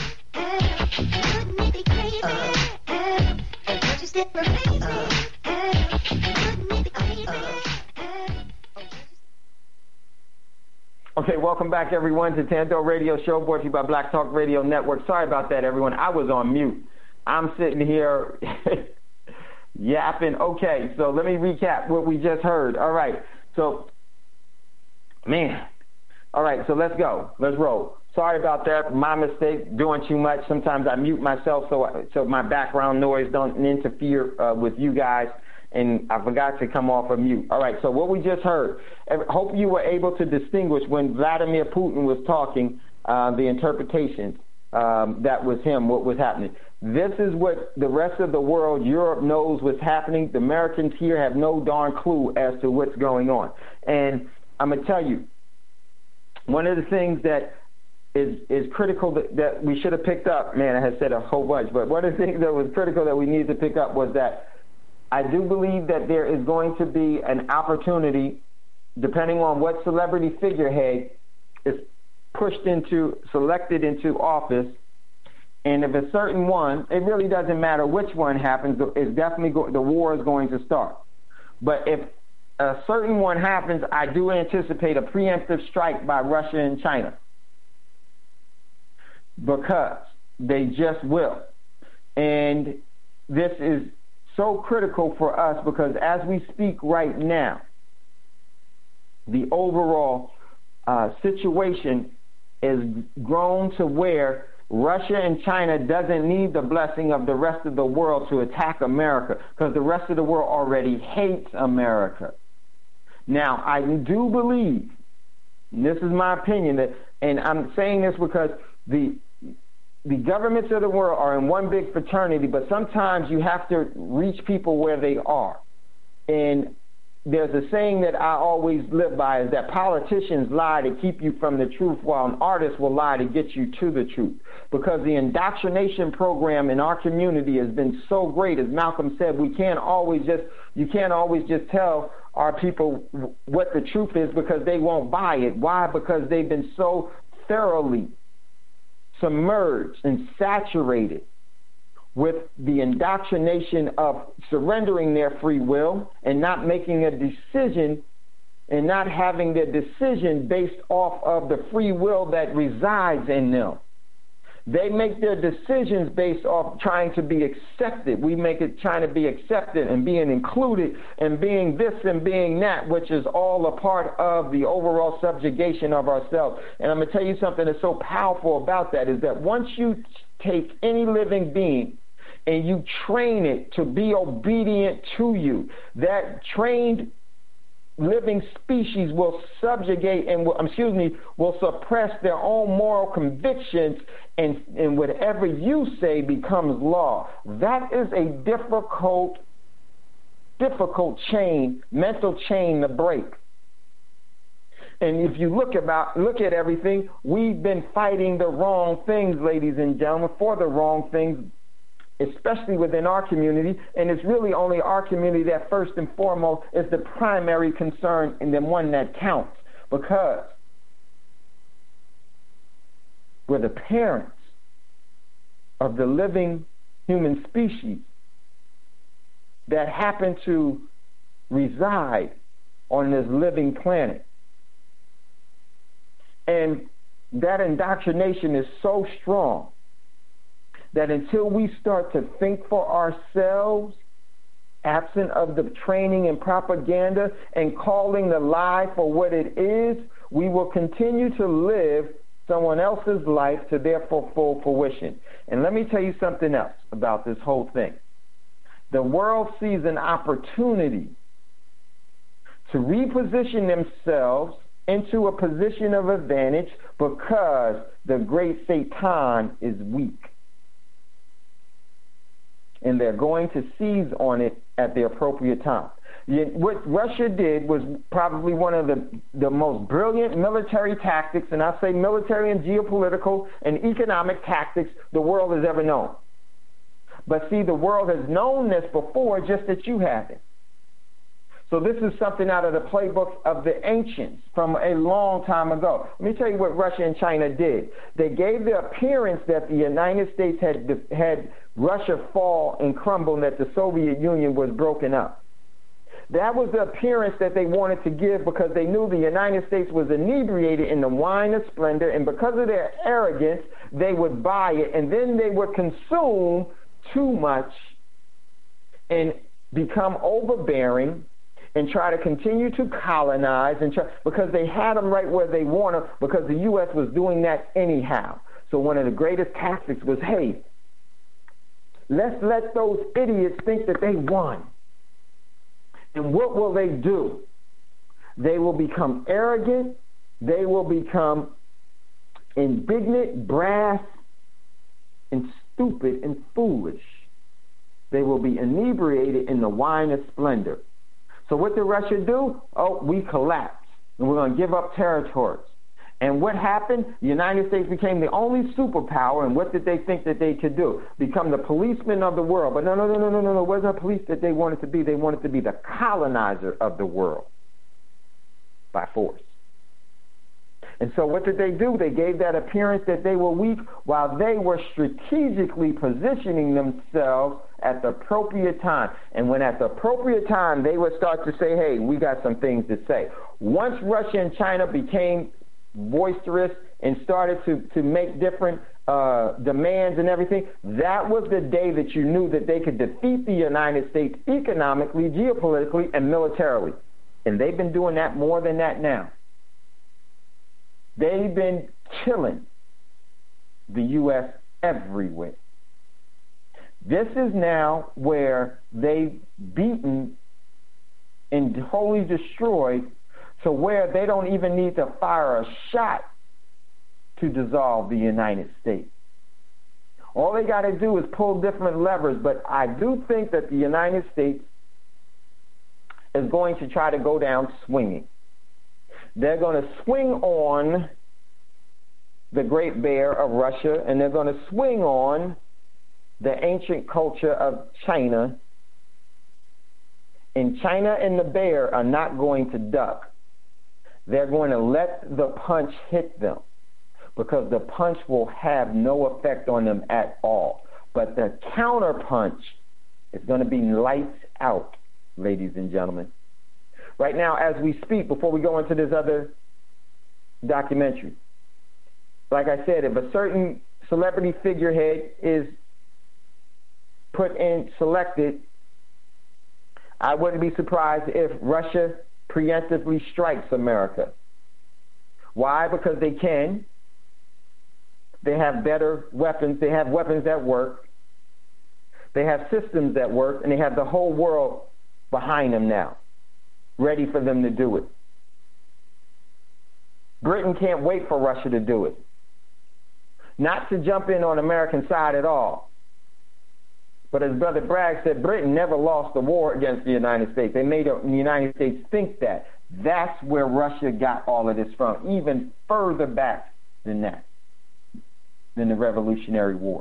Speaker 4: Okay, welcome back, everyone, to Tando Radio Show, brought to you by Black Talk Radio Network. Sorry about that, everyone. I was on mute. I'm sitting here yapping. Okay, so let me recap what we just heard. All right, so, man. All right, so let's go. Let's roll. Sorry about that. My mistake, doing too much. Sometimes I mute myself so so my background noise don't interfere uh, with you guys. And I forgot to come off of mute. All right, so what we just heard, I hope you were able to distinguish when Vladimir Putin was talking, uh, the interpretations, um, that was him, what was happening. This is what the rest of the world, Europe, knows what's happening. The Americans here have no darn clue as to what's going on. And I'm going to tell you, one of the things that is is critical that, that we should have picked up, man, I had said a whole bunch, but one of the things that was critical that we needed to pick up was that I do believe that there is going to be an opportunity, depending on what celebrity figurehead is pushed into, selected into office, and if a certain one, it really doesn't matter which one happens, it's definitely go, the war is going to start. But if a certain one happens, I do anticipate a preemptive strike by Russia and China, because they just will. And this is so critical for us because as we speak right now, the overall uh, situation is grown to where Russia and China doesn't need the blessing of the rest of the world to attack America, because the rest of the world already hates America. Now, I do believe, and this is my opinion, that, and I'm saying this because the The governments of the world are in one big fraternity, but sometimes you have to reach people where they are. And there's a saying that I always live by, is that politicians lie to keep you from the truth, while an artist will lie to get you to the truth. Because the indoctrination program in our community has been so great, as Malcolm said, we can't always just, you can't always just tell our people what the truth is because they won't buy it. Why? Because they've been so thoroughly submerged and saturated with the indoctrination of surrendering their free will and not making a decision, and not having their decision based off of the free will that resides in them. They make their decisions based off trying to be accepted. We make it trying to be accepted and being included and being this and being that, which is all a part of the overall subjugation of ourselves. And I'm going to tell you something that's so powerful about that, is that once you take any living being and you train it to be obedient to you, that trained living species will subjugate and will, excuse me, will suppress their own moral convictions, and, and whatever you say becomes law. That is a difficult, difficult chain, mental chain to break. And if you look about, look at everything, we've been fighting the wrong things, ladies and gentlemen, for the wrong things, especially within our community, and it's really only our community that first and foremost is the primary concern and the one that counts, because we're the parents of the living human species that happen to reside on this living planet. And that indoctrination is so strong that until we start to think for ourselves, absent of the training and propaganda and calling the lie for what it is, we will continue to live someone else's life to their full fruition. And let me tell you something else about this whole thing. The world sees an opportunity to reposition themselves into a position of advantage because the great Satan is weak. And they're going to seize on it at the appropriate time. What Russia did was probably one of the, the most brilliant military tactics, and I say military and geopolitical and economic tactics the world has ever known. But see, the world has known this before, just that you haven't. So this is something out of the playbook of the ancients from a long time ago. Let me tell you what Russia and China did. They gave the appearance that the United States had had Russia fall and crumble, and that the Soviet Union was broken up. That was the appearance that they wanted to give, because they knew the United States was inebriated in the wine of splendor, and because of their arrogance, they would buy it, and then they would consume too much and become overbearing and try to continue to colonize, and try, because they had them right where they want them, because the U S was doing that anyhow. So one of the greatest tactics was, hey, let's let those idiots think that they won. And what will they do? They will become arrogant. They will become indignant, brass, and stupid and foolish. They will be inebriated in the wine of splendor. So what did Russia do? Oh, we collapsed, and we're going to give up territories. And what happened? The United States became the only superpower, and what did they think that they could do? Become the policeman of the world. But no, no, no, no, no, no, no. It wasn't a police that they wanted to be. They wanted to be the colonizer of the world by force. And so what did they do? They gave that appearance that they were weak while they were strategically positioning themselves at the appropriate time. And when at the appropriate time, they would start to say, hey, we got some things to say. Once Russia and China became boisterous and started to, to make different uh, demands and everything, that was the day that you knew that they could defeat the United States economically, geopolitically, and militarily. And they've been doing that more than that now. They've been killing the U S everywhere. This is now where they've beaten and wholly destroyed, to where they don't even need to fire a shot to dissolve the United States. All they got to do is pull different levers, but I do think that the United States is going to try to go down swinging. They're going to swing on the Great Bear of Russia, and they're going to swing on the ancient culture of China. And China and the bear are not going to duck. They're going to let the punch hit them, because the punch will have no effect on them at all. But the counter punch is going to be lights out, ladies and gentlemen. Right now, as we speak, before we go into this other documentary, like I said, if a certain celebrity figurehead is put in, selected, I wouldn't be surprised if Russia preemptively strikes America. Why? Because they can. They have better weapons. They have weapons that work. They have systems that work, and they have the whole world behind them now, ready for them to do it. Britain can't wait for Russia to do it. Not to jump in on American side at all. But as Brother Bragg said, Britain never lost the war against the United States. They made the United States think that. That's where Russia got all of this from, even further back than that, than the Revolutionary War.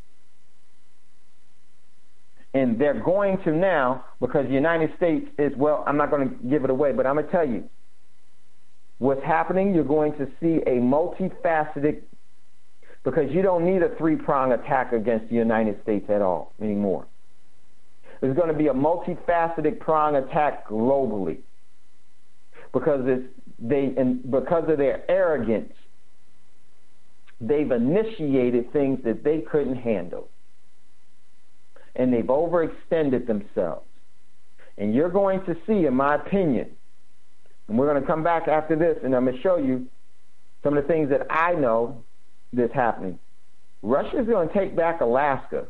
Speaker 4: And they're going to now, because the United States is, well, I'm not going to give it away, but I'm going to tell you what's happening. You're going to see a multifaceted, because you don't need a three-prong attack against the United States at all anymore. There's going to be a multifaceted prong attack globally, because it's, they, and because of their arrogance, they've initiated things that they couldn't handle. And they've overextended themselves. And you're going to see, in my opinion, and we're going to come back after this, and I'm going to show you some of the things that I know that's happening. Russia's going to take back Alaska.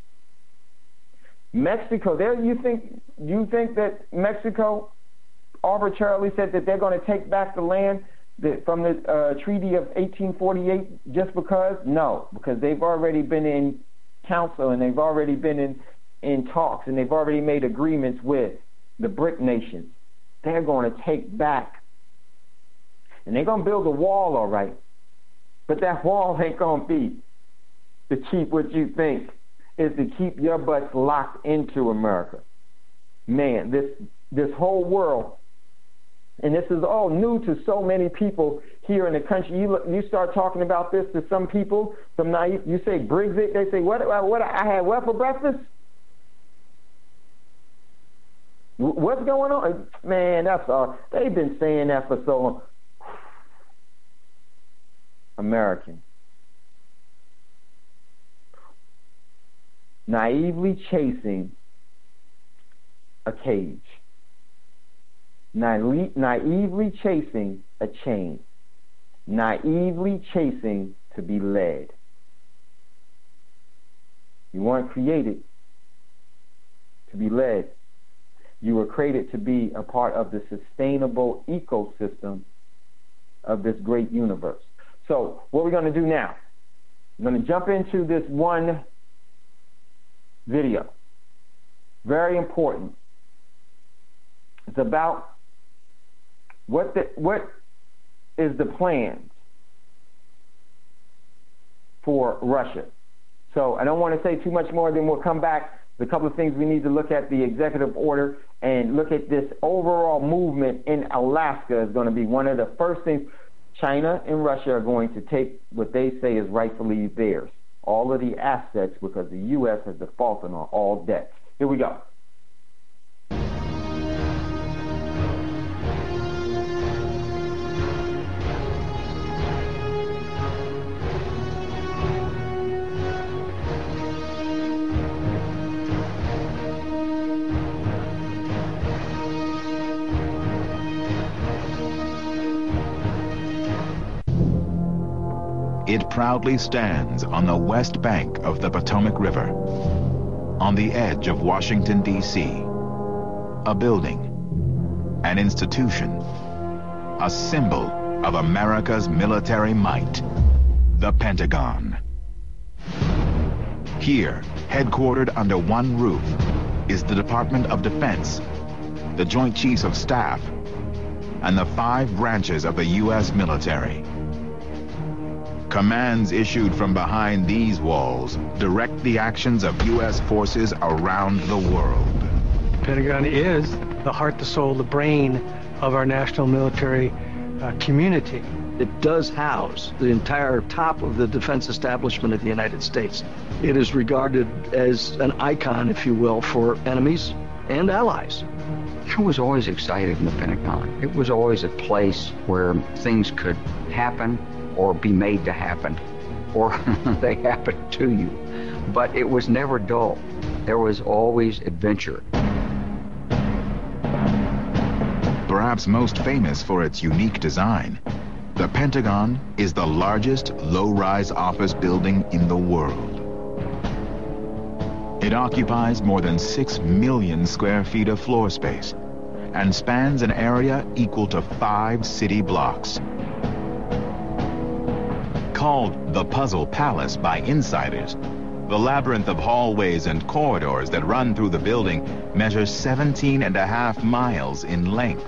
Speaker 4: Mexico, there you think you think that Mexico arbitrarily said that they're going to take back the land that, from the uh, Treaty of eighteen forty-eight just because? No, because they've already been in council, and they've already been in, in talks, and they've already made agreements with the BRIC nations, they're going to take back. And they're going to build a wall, all right. But that wall ain't going to be to keep what you think is to keep your butts locked into America. Man, this this whole world, and this is all new to so many people here in the country. You look, you start talking about this to some people, some naive, you say Brexit, they say, what, what, I had what for breakfast? What's going on? Man, that's all. They've been saying that for so long. American. Naively chasing a cage. Naive, naively chasing a chain. Naively chasing to be led. You weren't created to be led. You were created to be a part of the sustainable ecosystem of this great universe. So, what we're going to do now, I'm going to jump into this one video. Very important. It's about what the, what is the plan for Russia. So I don't want to say too much more, then we'll come back. There's a couple of things we need to look at, the executive order, and look at this overall movement in Alaska is going to be one of the first things. China and Russia are going to take what they say is rightfully theirs, all of the assets, because the U S has defaulted on all debts. Here we go.
Speaker 11: It proudly stands on the west bank of the Potomac River, on the edge of Washington, D C A building, an institution, a symbol of America's military might, the Pentagon. Here, headquartered under one roof, is the Department of Defense, the Joint Chiefs of Staff, and the five branches of the U S military. Commands issued from behind these walls direct the actions of U S forces around the world.
Speaker 12: The Pentagon is the heart, the soul, the brain of our national military uh, community.
Speaker 13: It does house the entire top of the defense establishment of the United States. It is regarded as an icon, if you will, for enemies and allies.
Speaker 14: I was always excited in the Pentagon. It was always a place where things could happen or be made to happen, or they happen to you. But it was never dull. There was always adventure.
Speaker 11: Perhaps most famous for its unique design, the Pentagon is the largest low-rise office building in the world. It occupies more than six million square feet of floor space and spans an area equal to five city blocks. Called the Puzzle Palace by insiders, the labyrinth of hallways and corridors that run through the building measures seventeen and a half miles in length.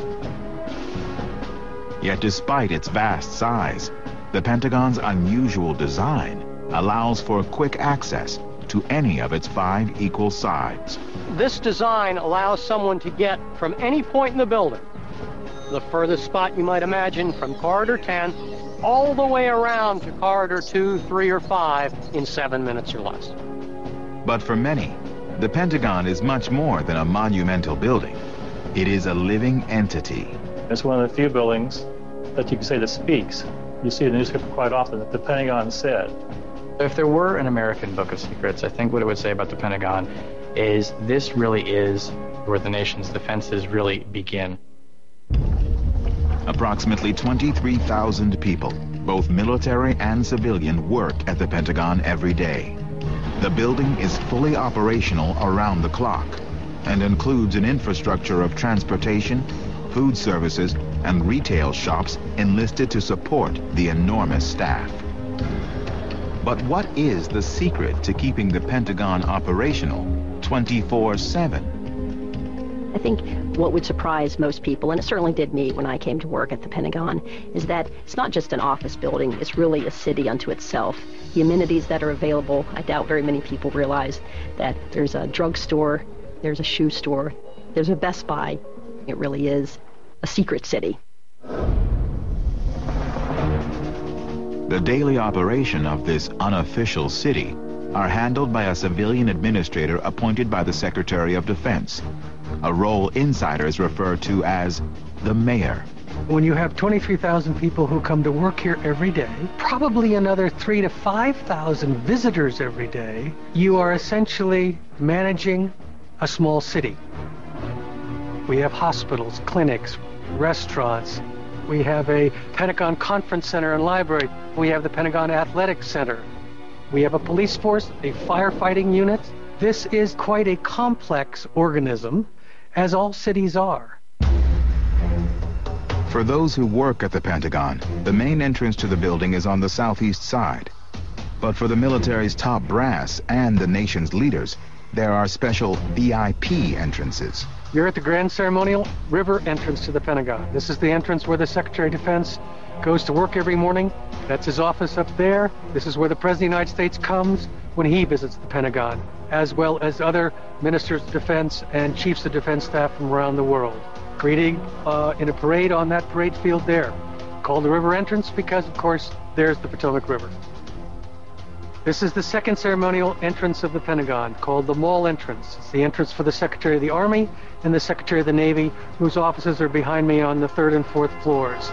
Speaker 11: Yet despite its vast size, the Pentagon's unusual design allows for quick access to any of its five equal sides.
Speaker 12: This design allows someone to get from any point in the building, the furthest spot you might imagine from corridor ten, all the way around to corridor two, three, or five in seven minutes or less.
Speaker 11: But for many, the Pentagon is much more than a monumental building. It is a living entity.
Speaker 15: It's one of the few buildings that you can say that speaks. You see in the newspaper quite often that the Pentagon said.
Speaker 16: If there were an American Book of Secrets, I think what it would say about the Pentagon is this really is where the nation's defenses really begin.
Speaker 11: Approximately twenty-three thousand people, both military and civilian, work at the Pentagon every day. The building is fully operational around the clock and includes an infrastructure of transportation, food services, and retail shops enlisted to support the enormous staff. But what is the secret to keeping the Pentagon operational twenty-four seven?
Speaker 17: I think what would surprise most people, and it certainly did me when I came to work at the Pentagon, is that it's not just an office building, it's really a city unto itself. The amenities that are available, I doubt very many people realize that there's a drugstore, there's a shoe store, there's a Best Buy. It really is a secret city.
Speaker 11: The daily operation of this unofficial city are handled by a civilian administrator appointed by the Secretary of Defense, a role insiders refer to as the mayor.
Speaker 12: When you have twenty-three thousand people who come to work here every day, probably another three to five thousand visitors every day, you are essentially managing a small city. We have hospitals, clinics, restaurants. We have a Pentagon Conference Center and library. We have the Pentagon Athletic Center. We have a police force, a firefighting unit. This is quite a complex organism, as all cities are.
Speaker 11: For those who work at the Pentagon, the main entrance to the building is on the southeast side. But for the military's top brass and the nation's leaders, there are special V I P entrances.
Speaker 12: You're at the Grand Ceremonial River entrance to the Pentagon. This is the entrance where the Secretary of Defense goes to work every morning. That's his office up there. This is where the President of the United States comes when he visits the Pentagon, as well as other ministers of defense and chiefs of defense staff from around the world. Greeting uh, in a parade on that parade field there. Called the river entrance because, of course, there's the Potomac River. This is the second ceremonial entrance of the Pentagon, called the Mall entrance. It's the entrance for the Secretary of the Army and the Secretary of the Navy, whose offices are behind me on the third and fourth floors.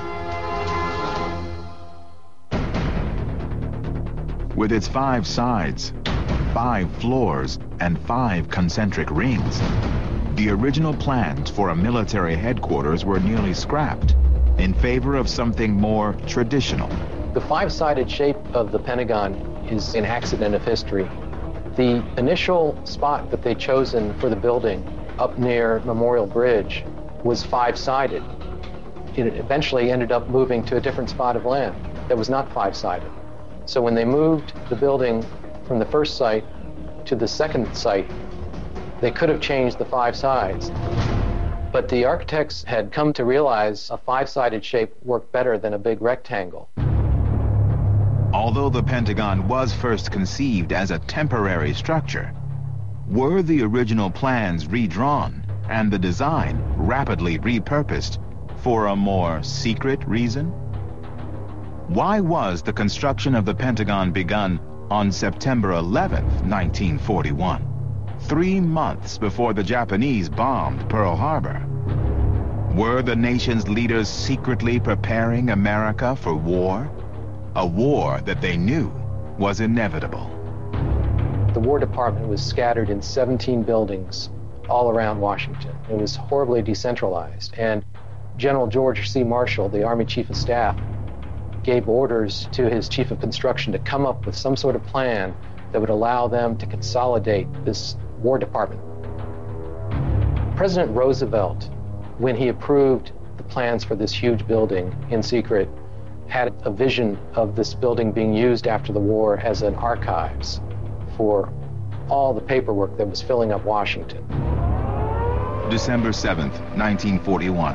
Speaker 11: With its five sides, five floors, and five concentric rings, the original plans for a military headquarters were nearly scrapped in favor of something more traditional.
Speaker 18: The five-sided shape of the Pentagon is an accident of history. The initial spot that they'd chosen for the building up near Memorial Bridge was five-sided. It eventually ended up moving to a different spot of land that was not five-sided. So when they moved the building from the first site to the second site, they could have changed the five sides. But the architects had come to realize a five-sided shape worked better than a big rectangle.
Speaker 11: Although the Pentagon was first conceived as a temporary structure, were the original plans redrawn and the design rapidly repurposed for a more secret reason? Why was the construction of the Pentagon begun on September eleventh, nineteen forty-one, three months before the Japanese bombed Pearl Harbor? Were the nation's leaders secretly preparing America for war? A war that they knew was inevitable.
Speaker 18: The War Department was scattered in seventeen buildings all around Washington. It was horribly decentralized, and General George C. Marshall, the Army Chief of Staff, gave orders to his Chief of Construction to come up with some sort of plan that would allow them to consolidate this War Department. President Roosevelt, when he approved the plans for this huge building in secret, had a vision of this building being used after the war as an archives for all the paperwork that was filling up Washington.
Speaker 11: December seventh, nineteen forty-one.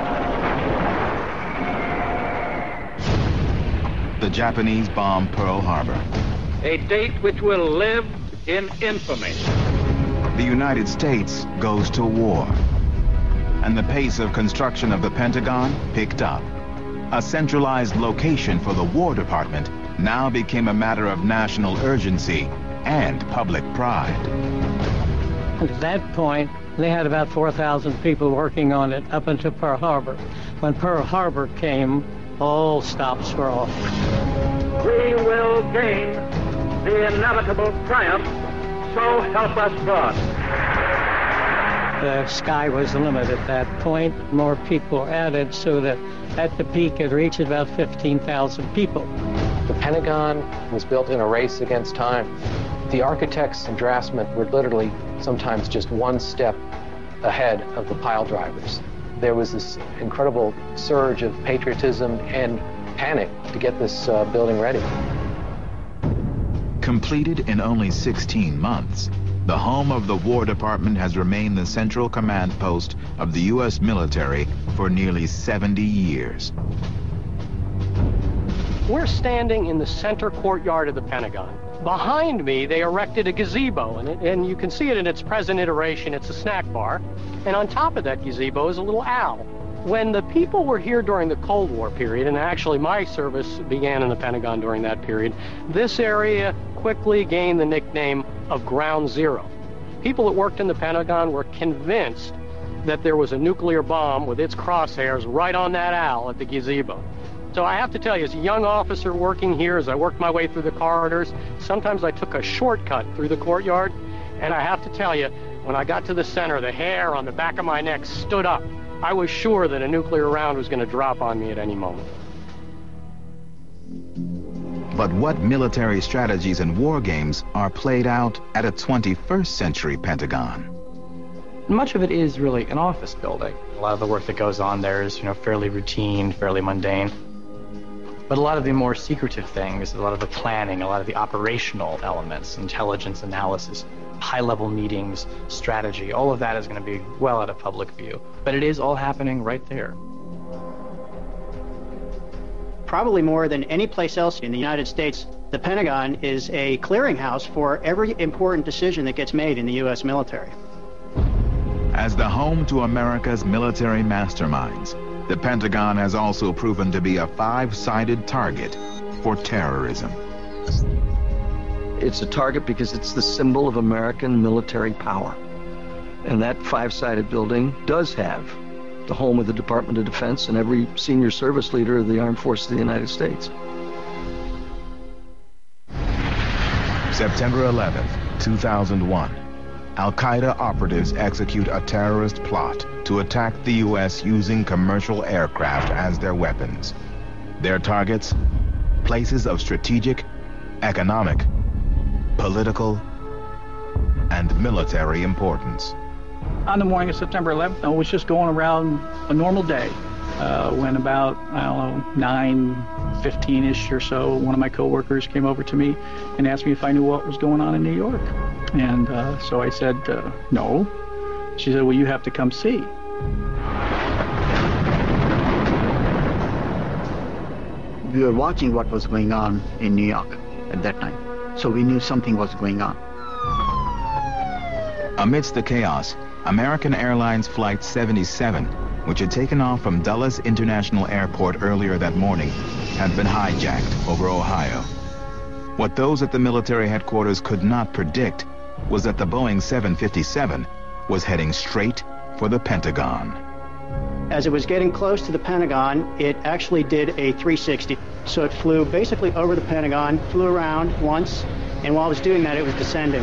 Speaker 11: The Japanese bomb Pearl Harbor.
Speaker 19: A date which will live in infamy.
Speaker 11: The United States goes to war, and the pace of construction of the Pentagon picked up. A centralized location for the War Department now became a matter of national urgency and public pride.
Speaker 12: At that point, they had about four thousand people working on it up until Pearl Harbor. When Pearl Harbor came, all stops were off.
Speaker 19: We will gain the inevitable triumph, so help us God.
Speaker 12: The sky was the limit at that point. More people added so that at the peak it reached about fifteen thousand people.
Speaker 18: The Pentagon was built in a race against time. The architects and draftsmen were literally sometimes just one step ahead of the pile drivers. There was this incredible surge of patriotism and panic to get this uh, building ready.
Speaker 11: Completed in only sixteen months, the home of the War Department has remained the central command post of the U S military for nearly seventy years.
Speaker 12: We're standing in the center courtyard of the Pentagon. Behind me, they erected a gazebo, and, it, and you can see it in its present iteration. It's a snack bar. And on top of that gazebo is a little owl. When the people were here during the Cold War period, and actually my service began in the Pentagon during that period, this area quickly gained the nickname of Ground Zero. People that worked in the Pentagon were convinced that there was a nuclear bomb with its crosshairs right on that owl at the gazebo. So I have to tell you, as a young officer working here, as I worked my way through the corridors, sometimes I took a shortcut through the courtyard, and I have to tell you, when I got to the center, the hair on the back of my neck stood up. I was sure that a nuclear round was going to drop on me at any moment.
Speaker 11: But what military strategies and war games are played out at a twenty-first century Pentagon?
Speaker 16: Much of it is really an office building. A lot of the work that goes on there is, you know, fairly routine, fairly mundane. But a lot of the more secretive things, a lot of the planning, a lot of the operational elements, intelligence analysis, high-level meetings, strategy, all of that is going to be well out of public view. But it is all happening right there.
Speaker 20: Probably more than any place else in the United States, the Pentagon is a clearinghouse for every important decision that gets made in the U S military.
Speaker 11: As the home to America's military masterminds, the Pentagon has also proven to be a five-sided target for terrorism.
Speaker 13: It's a target because it's the symbol of American military power. And that five-sided building does have the home of the Department of Defense and every senior service leader of the Armed Forces of the United States.
Speaker 11: September eleventh, two thousand one. Al-Qaeda operatives execute a terrorist plot to attack the U S using commercial aircraft as their weapons. Their targets, places of strategic, economic, political, and military importance.
Speaker 21: On the morning of September eleventh, I was just going around a normal day. Uh, when about, I don't know, nine fifteen-ish or so, one of my coworkers came over to me and asked me if I knew what was going on in New York. And uh, so I said, uh, no. She said, well, you have to come see.
Speaker 22: We were watching what was going on in New York at that time, so we knew something was going on.
Speaker 11: Amidst the chaos, American Airlines Flight seventy-seven, which had taken off from Dulles International Airport earlier that morning, had been hijacked over Ohio. What those at the military headquarters could not predict was that the Boeing seven fifty-seven was heading straight for the Pentagon.
Speaker 20: As it was getting close to the Pentagon, it actually did a three sixty. So it flew basically over the Pentagon, flew around once, and while it was doing that, it was descending.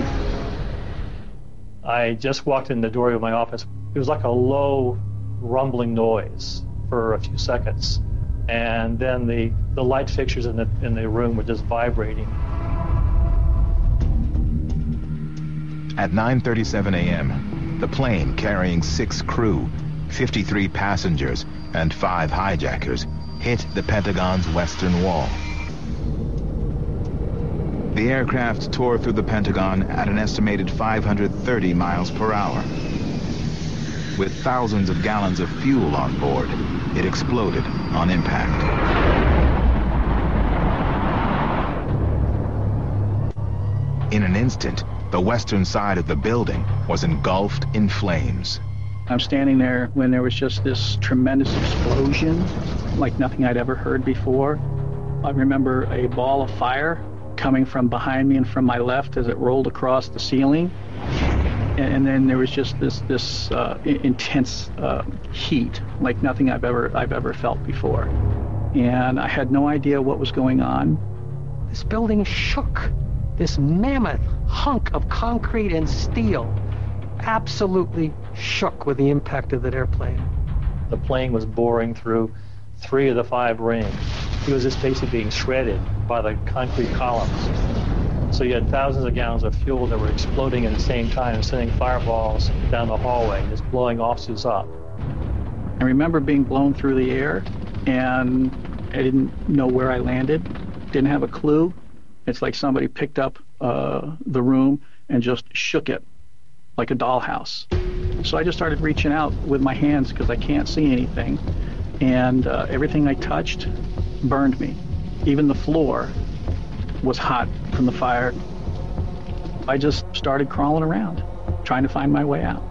Speaker 15: I just walked in the doorway of my office. It was like a low rumbling noise for a few seconds. And then the, the light fixtures in the, in the room were just vibrating.
Speaker 11: At nine thirty-seven a m, the plane carrying six crew, fifty-three passengers, and five hijackers hit the Pentagon's western wall. The aircraft tore through the Pentagon at an estimated five hundred thirty miles per hour. With thousands of gallons of fuel on board, it exploded on impact. In an instant, the western side of the building was engulfed in flames.
Speaker 21: I'm standing there when there was just this tremendous explosion, like nothing I'd ever heard before. I remember a ball of fire coming from behind me and from my left as it rolled across the ceiling. And then there was just this this uh, intense uh, heat, like nothing I've ever I've ever felt before. And I had no idea what was going on.
Speaker 12: This building shook. This mammoth hunk of concrete and steel absolutely shook with the impact of that airplane.
Speaker 15: The plane was boring through three of the five rings. It was just basically being shredded by the concrete columns. So you had thousands of gallons of fuel that were exploding at the same time and sending fireballs down the hallway, just blowing officers up.
Speaker 21: I remember being blown through the air, and I didn't know where I landed, didn't have a clue. It's like somebody picked up uh, the room and just shook it like a dollhouse. So I just started reaching out with my hands because I can't see anything. And uh, everything I touched burned me. Even the floor was hot from the fire. I just started crawling around, trying to find my way out.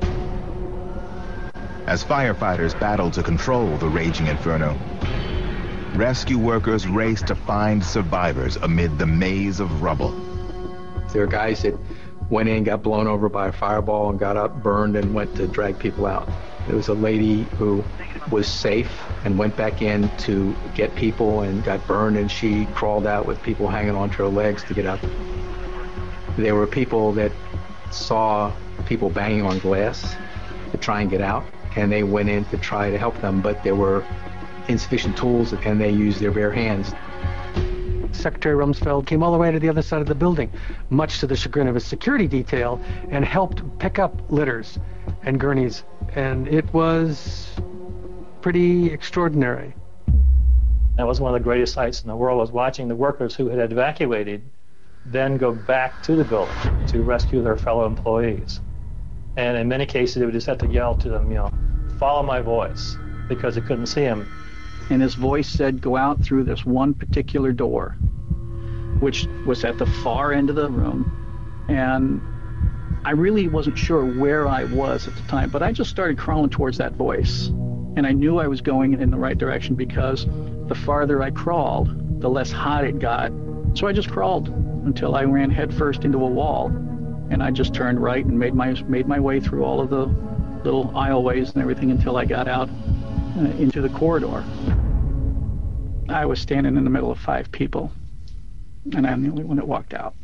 Speaker 11: As firefighters battled to control the raging inferno, rescue workers raced to find survivors amid the maze of rubble.
Speaker 16: There are guys that went in, got blown over by a fireball, and got up, burned, and went to drag people out. There was a lady who was safe and went back in to get people and got burned, and she crawled out with people hanging onto her legs to get out. There were people that saw people banging on glass to try and get out, and they went in to try to help them, but there were insufficient tools, and they used their bare hands.
Speaker 12: Secretary Rumsfeld came all the way to the other side of the building, much to the chagrin of his security detail, and helped pick up litters and gurneys, and it was pretty extraordinary.
Speaker 15: That was one of the greatest sights in the world, was watching the workers who had evacuated then go back to the building to rescue their fellow employees. And in many cases, they would just have to yell to them, you know, follow my voice, because they couldn't see him.
Speaker 21: And his voice said, go out through this one particular door, which was at the far end of the room. And I really wasn't sure where I was at the time, but I just started crawling towards that voice. And I knew I was going in the right direction because the farther I crawled, the less hot it got. So I just crawled until I ran headfirst into a wall. And I just turned right and made my made my way through all of the little aisleways and everything until I got out uh, into the corridor. I was standing in the middle of five people, and I'm the only one that walked out.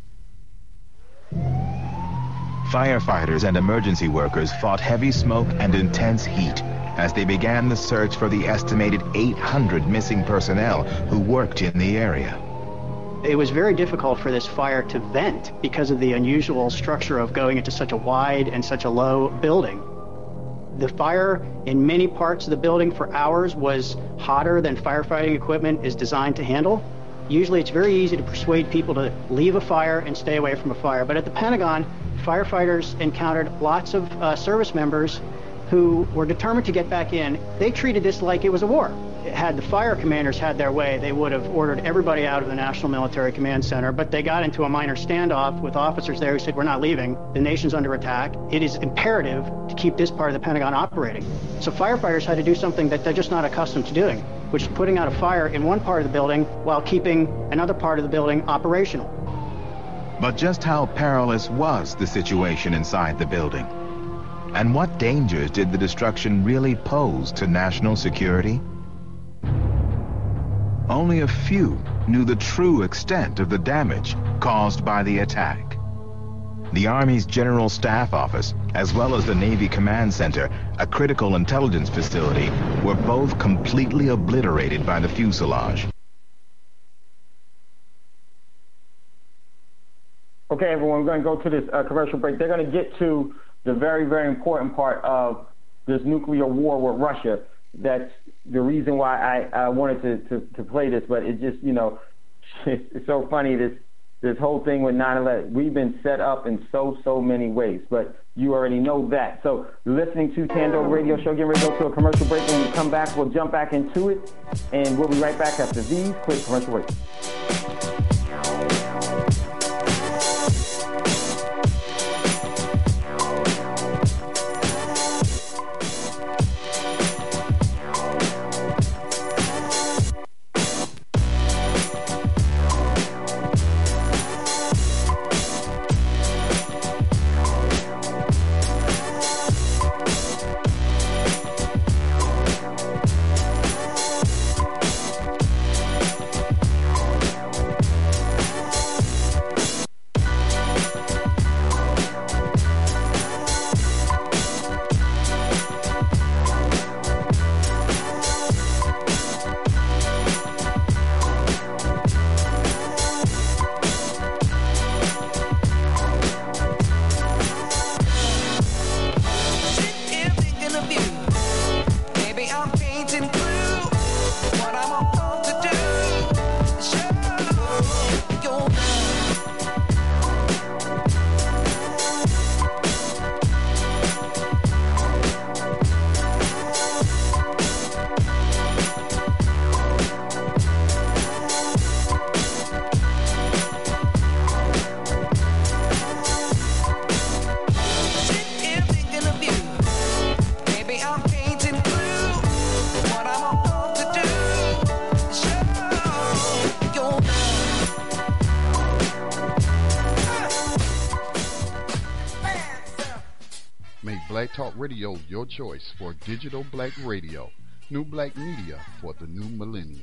Speaker 11: Firefighters and emergency workers fought heavy smoke and intense heat as they began the search for the estimated eight hundred missing personnel who worked in the area.
Speaker 20: It was very difficult for this fire to vent because of the unusual structure of going into such a wide and such a low building. The fire in many parts of the building for hours was hotter than firefighting equipment is designed to handle. Usually it's very easy to persuade people to leave a fire and stay away from a fire. But at the Pentagon, firefighters encountered lots of uh, service members who were determined to get back in. They treated this like it was a war. Had the fire commanders had their way, they would have ordered everybody out of the National Military Command Center, but they got into a minor standoff with officers there who said, we're not leaving. The nation's under attack. It is imperative to keep this part of the Pentagon operating. So firefighters had to do something that they're just not accustomed to doing, which is putting out a fire in one part of the building while keeping another part of the building operational.
Speaker 11: But just how perilous was the situation inside the building? And what dangers did the destruction really pose to national security? Only a few knew the true extent of the damage caused by the attack. The Army's General Staff Office, as well as the Navy Command Center, a critical intelligence facility, were both completely obliterated by the fuselage.
Speaker 4: Okay, everyone, we're going to go to this uh, commercial break. They're going to get to the very, very important part of this nuclear war with Russia. That's the reason why I, I wanted to, to, to play this, but it just, you know, it's, it's so funny, this this whole thing with nine eleven. We've been set up in so, so many ways, but you already know that. So listening to Tando Radio Show, getting ready to go to a commercial break. When we come back, we'll jump back into it, and we'll be right back after these quick commercial breaks.
Speaker 1: Black Talk Radio, your choice for digital black radio. New black media for the new millennium.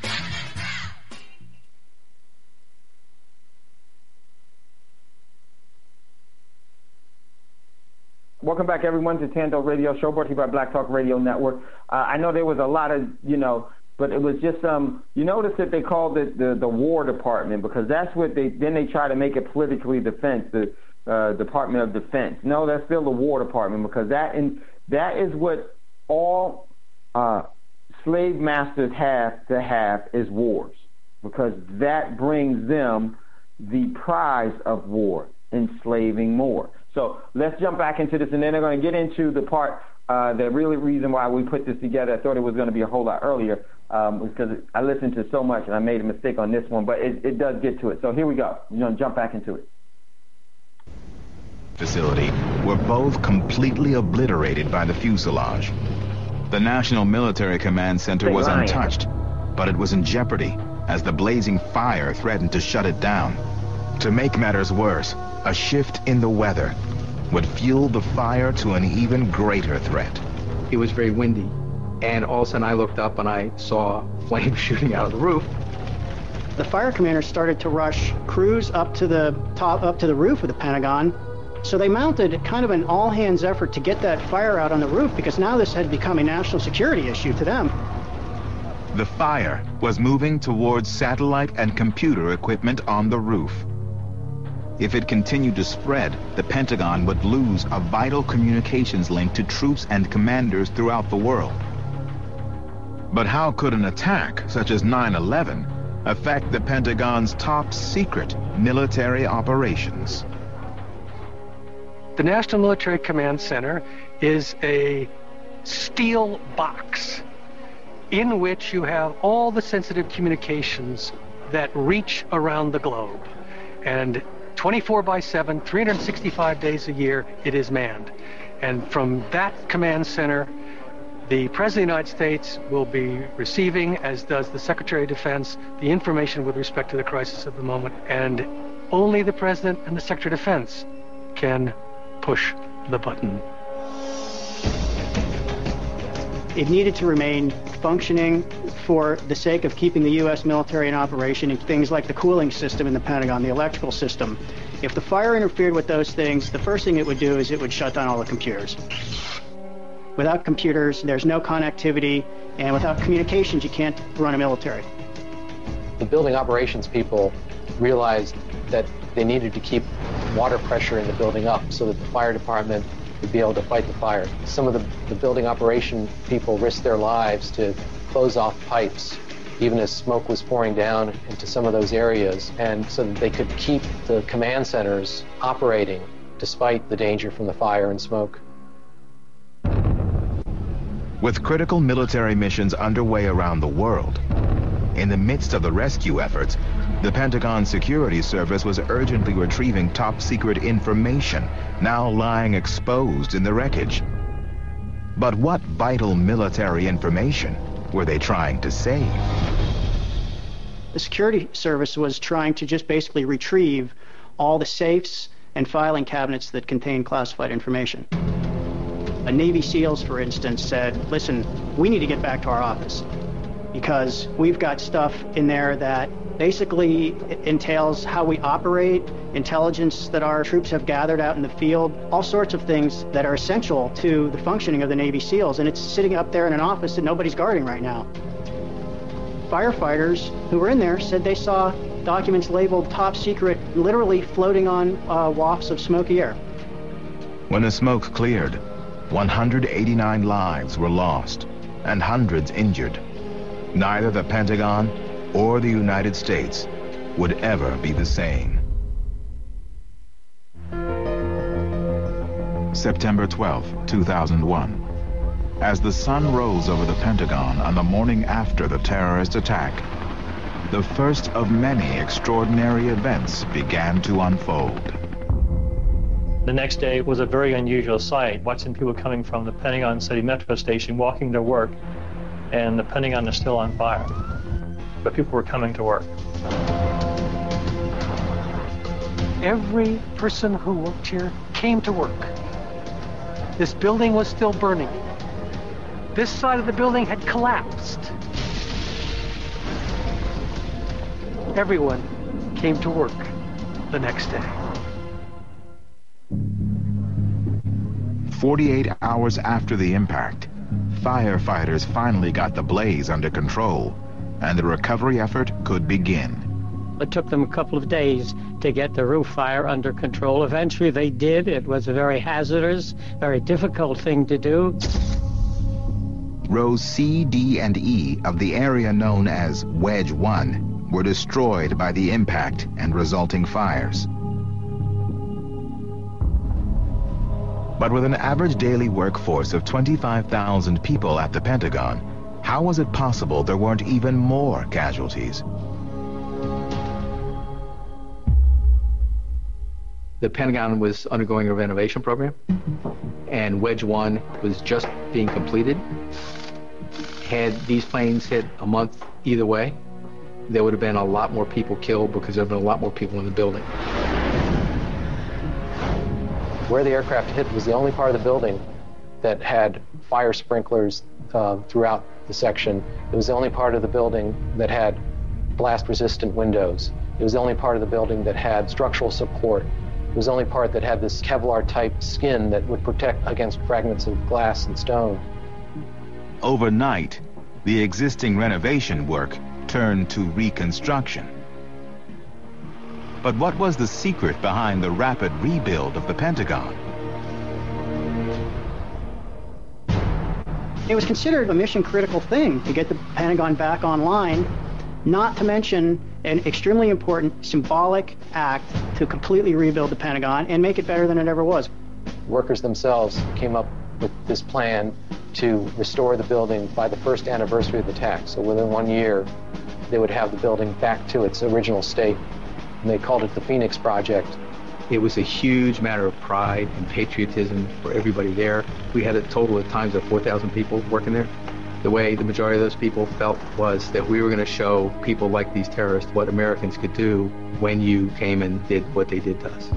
Speaker 4: Welcome back, everyone, to Tando Radio Show, brought to you by Black Talk Radio Network. Uh, I know there was a lot of, you know, but it was just, um, you notice that they called it the, the War Department, because that's what they, then they try to make it politically defense, the uh, Department of Defense. No, that's still the War Department, because that, in, that is what all uh, slave masters have to have is wars, because that brings them the prize of war, enslaving more. So let's jump back into this, and then they're going to get into the part, uh, the really reason why we put this together. I thought it was going to be a whole lot earlier um, because I listened to so much, and I made a mistake on this one, but it, it does get to it. So here we go. We're going to jump back into it.
Speaker 11: Facility were both completely obliterated by the fuselage. The National Military Command Center was untouched, but it was in jeopardy as the blazing fire threatened to shut it down. To make matters worse, a shift in the weather would fuel the fire to an even greater threat.
Speaker 3: It was very windy, and all of a sudden I looked up and I saw flames shooting out of the roof.
Speaker 20: The fire commander started to rush crews up to the top, up to the roof of the Pentagon. So they mounted kind of an all-hands effort to get that fire out on the roof, because now this had become a national security issue to them.
Speaker 11: The fire was moving towards satellite and computer equipment on the roof. If it continued to spread, the Pentagon would lose a vital communications link to troops and commanders throughout the world. But how could an attack such as nine eleven affect the Pentagon's top secret military operations?
Speaker 12: The National Military Command Center is a steel box in which you have all the sensitive communications that reach around the globe. And twenty-four by seven, three hundred sixty-five days a year, it is manned. And from that command center, the President of the United States will be receiving, as does the Secretary of Defense, the information with respect to the crisis of the moment. And only the President and the Secretary of Defense can push the button.
Speaker 20: It needed to remain functioning for the sake of keeping the U S military in operation, and things like the cooling system in the Pentagon, the electrical system. If the fire interfered with those things, the first thing it would do is it would shut down all the computers. Without computers, there's no connectivity, and without communications, you can't run a military.
Speaker 18: The building operations people realized that they needed to keep water pressure in the building up so that the fire department would be able to fight the fire. Some of the, the building operation people risked their lives to close off pipes, even as smoke was pouring down into some of those areas, and so that they could keep the command centers operating despite the danger from the fire and smoke.
Speaker 11: With critical military missions underway around the world, in the midst of the rescue efforts, the Pentagon Security Service was urgently retrieving top-secret information, now lying exposed in the wreckage. But what vital military information were they trying to save?
Speaker 20: The Security Service was trying to just basically retrieve all the safes and filing cabinets that contain classified information. A Navy SEALs, for instance, said, listen, we need to get back to our office because we've got stuff in there that basically entails how we operate, intelligence that our troops have gathered out in the field, all sorts of things that are essential to the functioning of the Navy SEALs, and it's sitting up there in an office that nobody's guarding right now. Firefighters who were in there said they saw documents labeled top secret literally floating on uh, wafts of smoky air.
Speaker 11: When the smoke cleared, one hundred eighty-nine lives were lost and hundreds injured. Neither the Pentagon or the United States would ever be the same. September twelfth, two thousand one. As the sun rose over the Pentagon on the morning after the terrorist attack, the first of many extraordinary events began to unfold.
Speaker 15: The next day was a very unusual sight, watching people coming from the Pentagon City Metro Station walking to work, and the Pentagon is still on fire. But people were coming to work.
Speaker 12: Every person who worked here came to work. this building was still burning. This side of the building had collapsed. Everyone came to work the next day.
Speaker 11: forty-eight hours after the impact, firefighters finally got the blaze under control, and the recovery effort could begin.
Speaker 12: It took them a couple of days to get the roof fire under control. Eventually they did. It was a very hazardous, very difficult thing to do.
Speaker 11: Rows C, D, and E of the area known as Wedge one were destroyed by the impact and resulting fires. But with an average daily workforce of twenty-five thousand people at the Pentagon, how was it possible there weren't even more casualties?
Speaker 3: The Pentagon was undergoing a renovation program, and Wedge one was just being completed. Had these planes hit a month either way, there would have been a lot more people killed because there would have been a lot more people in the building.
Speaker 18: Where the aircraft hit was the only part of the building that had fire sprinklers uh, throughout the section. It was the only part of the building that had blast-resistant windows. It was the only part of the building that had structural support. It was the only part that had this Kevlar-type skin that would protect against fragments of glass and stone.
Speaker 11: Overnight, the existing renovation work turned to reconstruction. But what was the secret behind the rapid rebuild of the Pentagon?
Speaker 20: It was considered a mission-critical thing to get the Pentagon back online, not to mention an extremely important symbolic act to completely rebuild the Pentagon and make it better than it ever was.
Speaker 18: Workers themselves came up with this plan to restore the building by the first anniversary of the attack. So within one year, they would have the building back to its original state. And they called it the Phoenix Project.
Speaker 3: It was a huge matter of pride and patriotism for everybody there. We had a total at times of four thousand people working there. The way the majority of those people felt was that we were going to show people like these terrorists what Americans could do when you came and did what they did to us.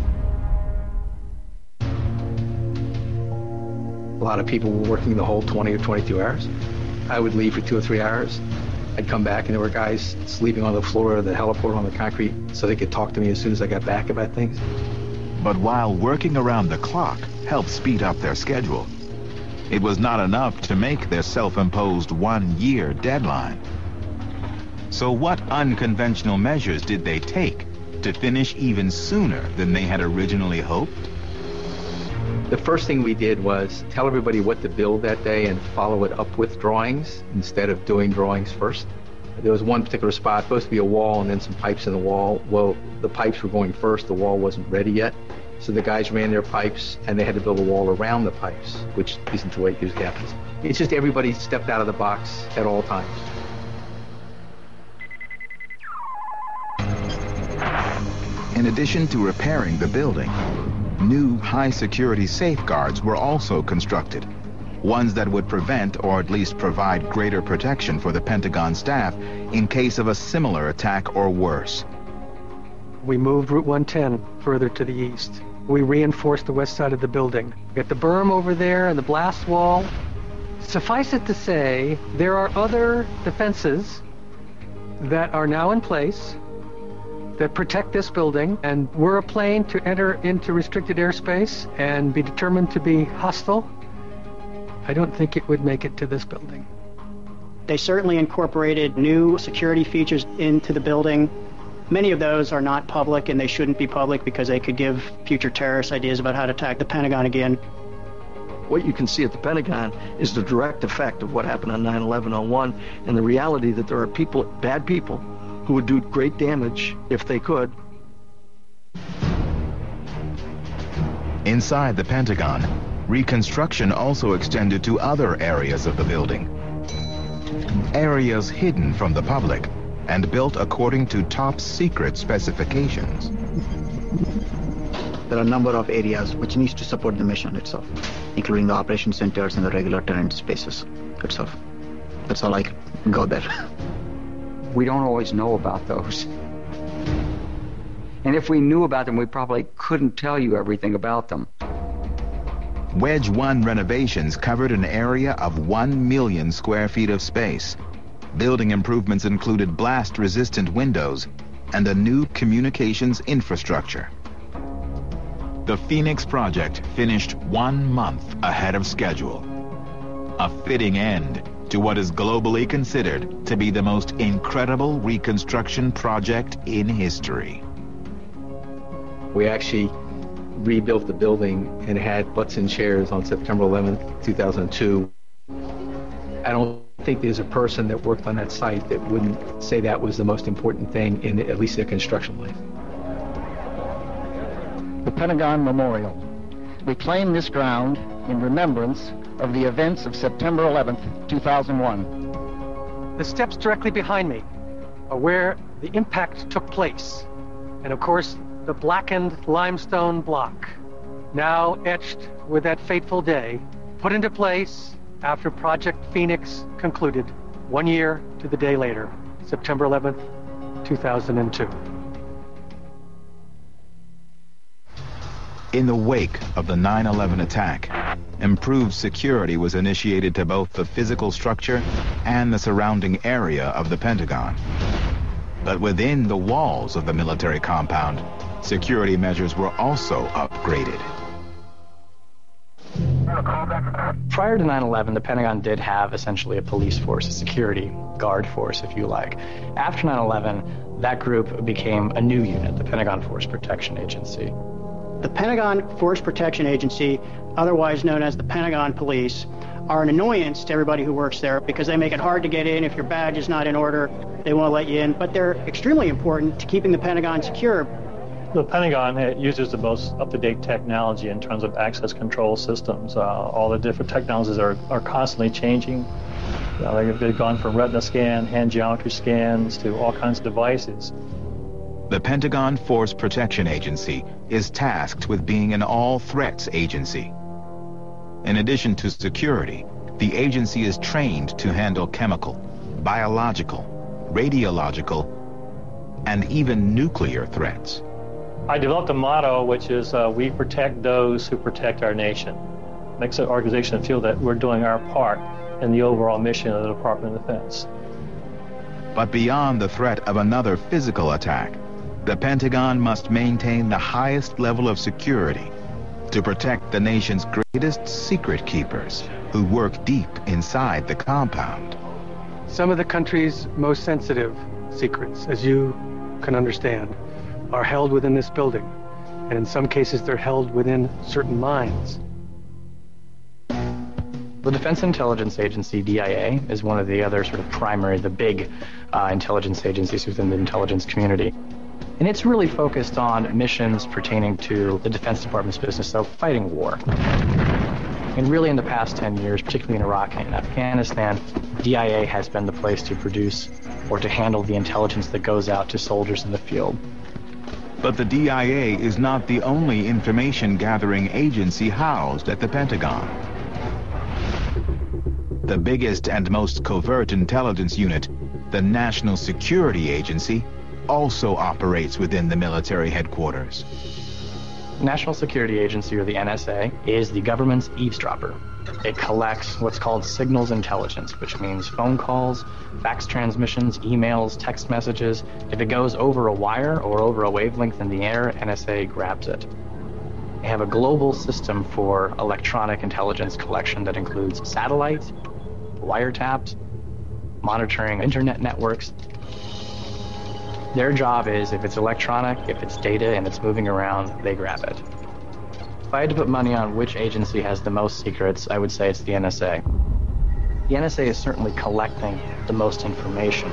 Speaker 3: A lot of people were working the whole twenty or twenty-two hours. I would leave for two or three hours. I'd come back and there were guys sleeping on the floor of the heliport on the concrete so they could talk to me as soon as I got back about things.
Speaker 11: But while working around the clock helped speed up their schedule, it was not enough to make their self-imposed one-year deadline. So what unconventional measures did they take to finish even sooner than they had originally hoped?
Speaker 3: The first thing we did was tell everybody what to build that day and follow it up with drawings instead of doing drawings first. There was one particular spot, supposed to be a wall and then some pipes in the wall. Well, the pipes were going first, the wall wasn't ready yet. So the guys ran their pipes and they had to build a wall around the pipes, which isn't the way it usually happens. It's just everybody stepped out of the box at all times.
Speaker 11: In addition to repairing the building, new high-security safeguards were also constructed, ones that would prevent or at least provide greater protection for the Pentagon staff in case of a similar attack or worse.
Speaker 12: We moved Route one ten further to the east. We reinforced the west side of the building. We got the berm over there and the blast wall. Suffice it to say, there are other defenses that are now in place that protect this building, and were a plane to enter into restricted airspace and be determined to be hostile, I don't think it would make it to this building.
Speaker 20: They certainly incorporated new security features into the building. Many of those are not public, and they shouldn't be public because they could give future terrorists ideas about how to attack the Pentagon again.
Speaker 13: What you can see at the Pentagon is the direct effect of what happened on nine eleven oh one, and the reality that there are people, bad people, who would do great damage if they could.
Speaker 11: Inside the Pentagon, reconstruction also extended to other areas of the building. Areas hidden from the public and built according to top-secret specifications.
Speaker 22: There are a number of areas which needs to support the mission itself, including the operation centers and the regular tenant spaces itself. That's all I can go there.
Speaker 14: We don't always know about those. And if we knew about them, we probably couldn't tell you everything about them.
Speaker 11: Wedge one renovations covered an area of one million square feet of space. Building improvements included blast-resistant windows and a new communications infrastructure. The Phoenix project finished one month ahead of schedule. A fitting end to what is globally considered to be the most incredible reconstruction project in history.
Speaker 3: We actually rebuilt the building and had butts in chairs on September eleventh, two thousand two. I don't think there's a person that worked on that site that wouldn't say that was the most important thing in at least their construction life.
Speaker 6: The Pentagon Memorial. We claim this ground in remembrance of the events of September eleventh, two thousand one.
Speaker 12: The steps directly behind me are where the impact took place. And of course, the blackened limestone block, now etched with that fateful day, put into place after Project Phoenix concluded one year to the day later, September eleventh, two thousand two.
Speaker 11: In the wake of the nine eleven attack, improved security was initiated to both the physical structure and the surrounding area of the Pentagon. But within the walls of the military compound, security measures were also upgraded.
Speaker 16: Prior to nine eleven, the Pentagon did have essentially a police force, a security guard force, if you like. After nine eleven, that group became a new unit, the Pentagon Force Protection Agency.
Speaker 20: The Pentagon Force Protection Agency, otherwise known as the Pentagon Police, are an annoyance to everybody who works there because they make it hard to get in. If your badge is not in order, they won't let you in. But they're extremely important to keeping the Pentagon secure.
Speaker 15: The Pentagon uses the most up-to-date technology in terms of access control systems. Uh, all the different technologies are, are constantly changing. Uh, they've gone from retina scan, hand geometry scans, to all kinds of devices.
Speaker 11: The Pentagon Force Protection Agency is tasked with being an all-threats agency. In addition to security, the agency is trained to handle chemical, biological, radiological, and even nuclear threats.
Speaker 15: I developed a motto, which is uh, we protect those who protect our nation. Makes the organization feel that we're doing our part in the overall mission of the Department of Defense.
Speaker 11: But beyond the threat of another physical attack, the Pentagon must maintain the highest level of security to protect the nation's greatest secret keepers who work deep inside the compound.
Speaker 12: Some of the country's most sensitive secrets, as you can understand, are held within this building. And in some cases, they're held within certain mines.
Speaker 16: The Defense Intelligence Agency, D I A, is one of the other sort of primary, the big uh, intelligence agencies within the intelligence community. And it's really focused on missions pertaining to the Defense Department's business, so fighting war. And really in the past ten years, particularly in Iraq and Afghanistan, D I A has been the place to produce or to handle the intelligence that goes out to soldiers in the field.
Speaker 11: But the D I A is not the only information-gathering agency housed at the Pentagon. The biggest and most covert intelligence unit, the National Security Agency, also operates within the military headquarters.
Speaker 16: National Security Agency, or the N S A, is the government's eavesdropper. It collects what's called signals intelligence, which means phone calls, fax transmissions, emails, text messages. If it goes over a wire or over a wavelength in the air, N S A grabs it. They have a global system for electronic intelligence collection that includes satellites, wiretaps, monitoring internet networks. Their job is, if it's electronic, if it's data and it's moving around, they grab it. If I had to put money on which agency has the most secrets, I would say it's the N S A. The N S A is certainly collecting the most information.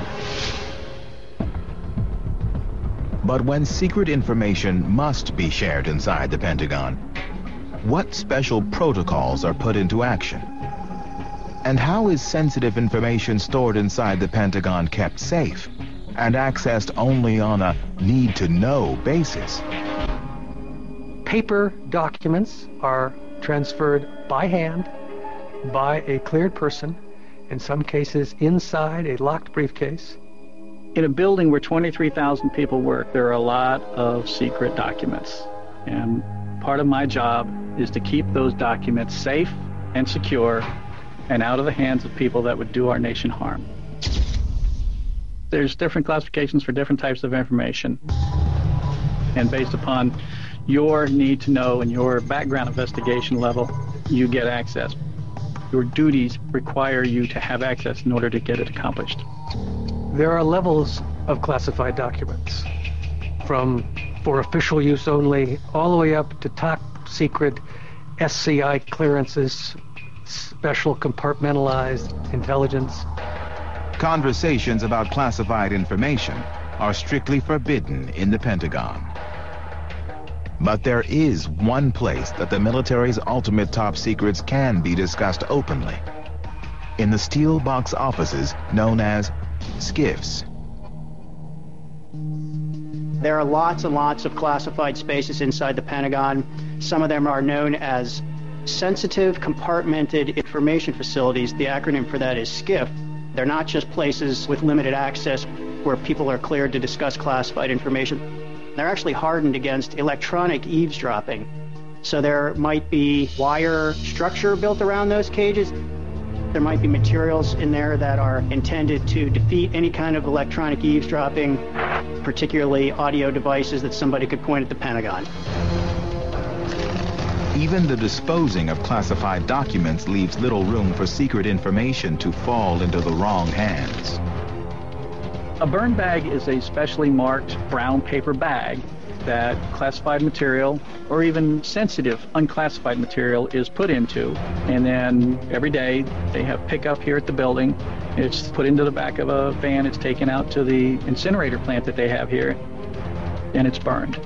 Speaker 11: But when secret information must be shared inside the Pentagon, what special protocols are put into action? And how is sensitive information stored inside the Pentagon kept safe and accessed only on a need-to-know basis?
Speaker 12: Paper documents are transferred by hand by a cleared person, in some cases inside a locked briefcase.
Speaker 21: In a building where twenty-three thousand people work, there are a lot of secret documents. And part of my job is to keep those documents safe and secure and out of the hands of people that would do our nation harm. There's different classifications for different types of information, and based upon your need to know and your background investigation level, you get access. Your duties require you to have access in order to get it accomplished.
Speaker 5: There are levels of classified documents, from for official use only, all the way up to top secret S C I clearances, special compartmentalized intelligence.
Speaker 11: Conversations about classified information are strictly forbidden in the Pentagon. But there is one place that the military's ultimate top secrets can be discussed openly. In the steel box offices known as SCIFs.
Speaker 20: There are lots and lots of classified spaces inside the Pentagon. Some of them are known as Sensitive Compartmented Information Facilities. The acronym for that is SCIF. They're not just places with limited access where people are cleared to discuss classified information. They're actually hardened against electronic eavesdropping. So there might be wire structure built around those cages. There might be materials in there that are intended to defeat any kind of electronic eavesdropping, particularly audio devices that somebody could point at the Pentagon.
Speaker 11: Even the disposing of classified documents leaves little room for secret information to fall into the wrong hands.
Speaker 21: A burn bag is a specially marked brown paper bag that classified material or even sensitive unclassified material is put into, and then every day they have pickup here at the building. It's put into the back of a van, it's taken out to the incinerator plant that they have here, and it's burned.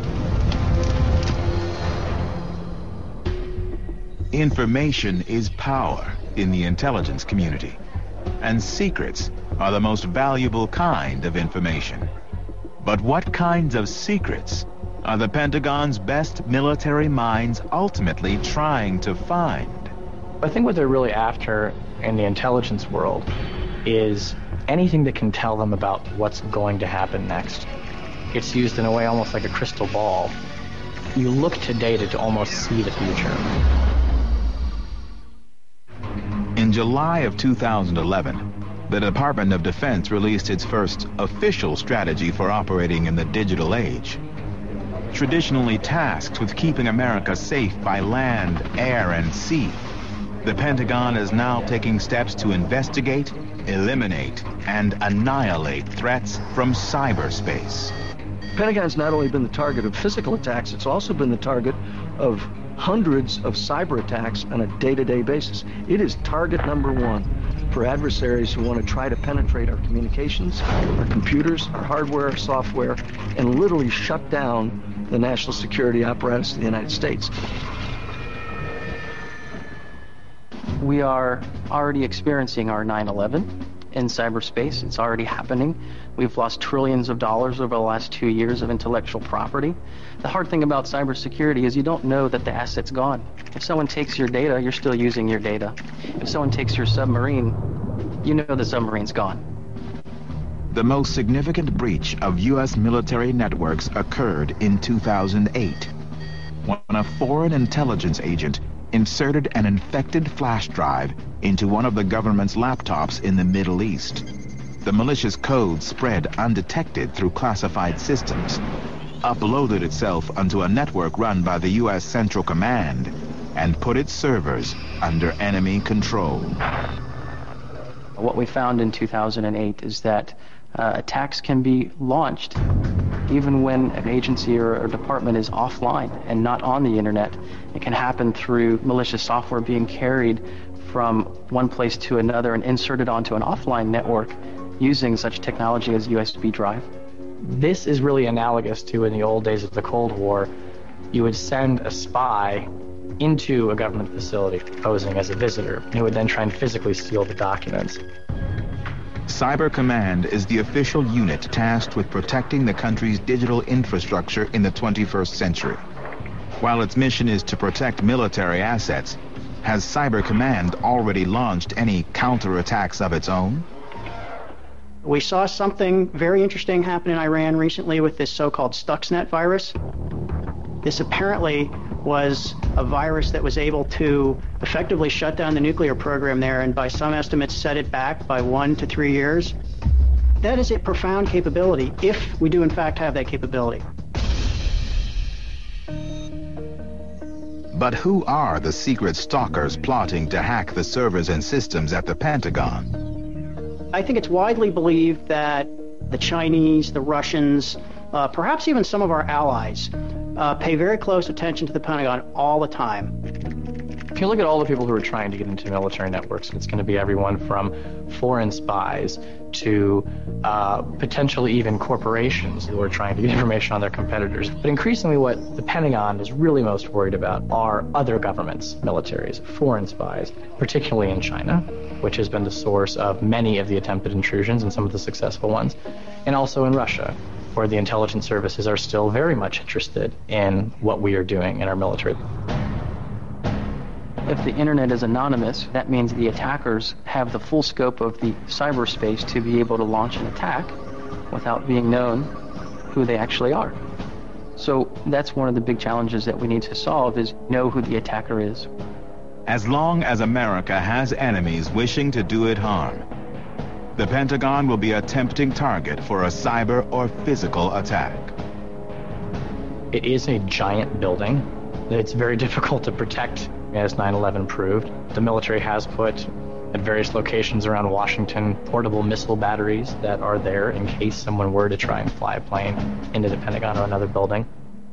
Speaker 11: Information is power in the intelligence community, and secrets are the most valuable kind of information. But what kinds of secrets are the Pentagon's best military minds ultimately trying to find?
Speaker 16: I think what they're really after in the intelligence world is anything that can tell them about what's going to happen next. It's used in a way almost like a crystal ball. You look to data to almost see the future.
Speaker 11: In July of two thousand eleven, the Department of Defense released its first official strategy for operating in the digital age. Traditionally tasked with keeping America safe by land, air, and sea, the Pentagon is now taking steps to investigate, eliminate, and annihilate threats from cyberspace.
Speaker 13: The Pentagon's not only been the target of physical attacks, it's also been the target of hundreds of cyber attacks on a day-to-day basis. It is target number one for adversaries who want to try to penetrate our communications, our computers, our hardware, our software, and literally shut down the national security apparatus of the United States.
Speaker 16: We are already experiencing our nine eleven in cyberspace. It's already happening. We've lost trillions of dollars over the last two years of intellectual property. The hard thing about cybersecurity is you don't know that the asset's gone. If someone takes your data, you're still using your data. If someone takes your submarine, you know the submarine's gone.
Speaker 11: The most significant breach of U S military networks occurred in two thousand eight, when a foreign intelligence agent inserted an infected flash drive into one of the government's laptops in the Middle East. The malicious code spread undetected through classified systems, uploaded itself onto a network run by the U S Central Command, and put its servers under enemy control.
Speaker 16: What we found in two thousand eight is that uh, attacks can be launched even when an agency or a department is offline and not on the internet. It can happen through malicious software being carried from one place to another and inserted onto an offline network using such technology as U S B drive.
Speaker 5: This is really analogous to in the old days of the Cold War. You would send a spy into a government facility posing as a visitor, who would then try and physically steal the documents.
Speaker 11: Cyber Command is the official unit tasked with protecting the country's digital infrastructure in the twenty-first century. While its mission is to protect military assets, has Cyber Command already launched any counterattacks of its own?
Speaker 20: We saw something very interesting happen in Iran recently with this so-called Stuxnet virus. This apparently was a virus that was able to effectively shut down the nuclear program there, and by some estimates set it back by one to three years. That is a profound capability, if we do in fact have that capability.
Speaker 11: But who are the secret stalkers plotting to hack the servers and systems at the Pentagon?
Speaker 20: I think it's widely believed that the Chinese, the Russians, uh, perhaps even some of our allies, uh, pay very close attention to the Pentagon all the time.
Speaker 16: If you look at all the people who are trying to get into military networks, it's going to be everyone from foreign spies to uh, potentially even corporations who are trying to get information on their competitors. But increasingly what the Pentagon is really most worried about are other governments, militaries, foreign spies, particularly in China, which has been the source of many of the attempted intrusions and some of the successful ones, and also in Russia, where the intelligence services are still very much interested in what we are doing in our military.
Speaker 7: If the internet is anonymous, that means the attackers have the full scope of the cyberspace to be able to launch an attack without being known who they actually are. So that's one of the big challenges that we need to solve, is know who the attacker is.
Speaker 11: As long as America has enemies wishing to do it harm, the Pentagon will be a tempting target for a cyber or physical attack.
Speaker 16: It is a giant building. It's very difficult to protect, as nine eleven proved. The military has put at various locations around Washington portable missile batteries that are there in case someone were to try and fly a plane into the Pentagon or another building.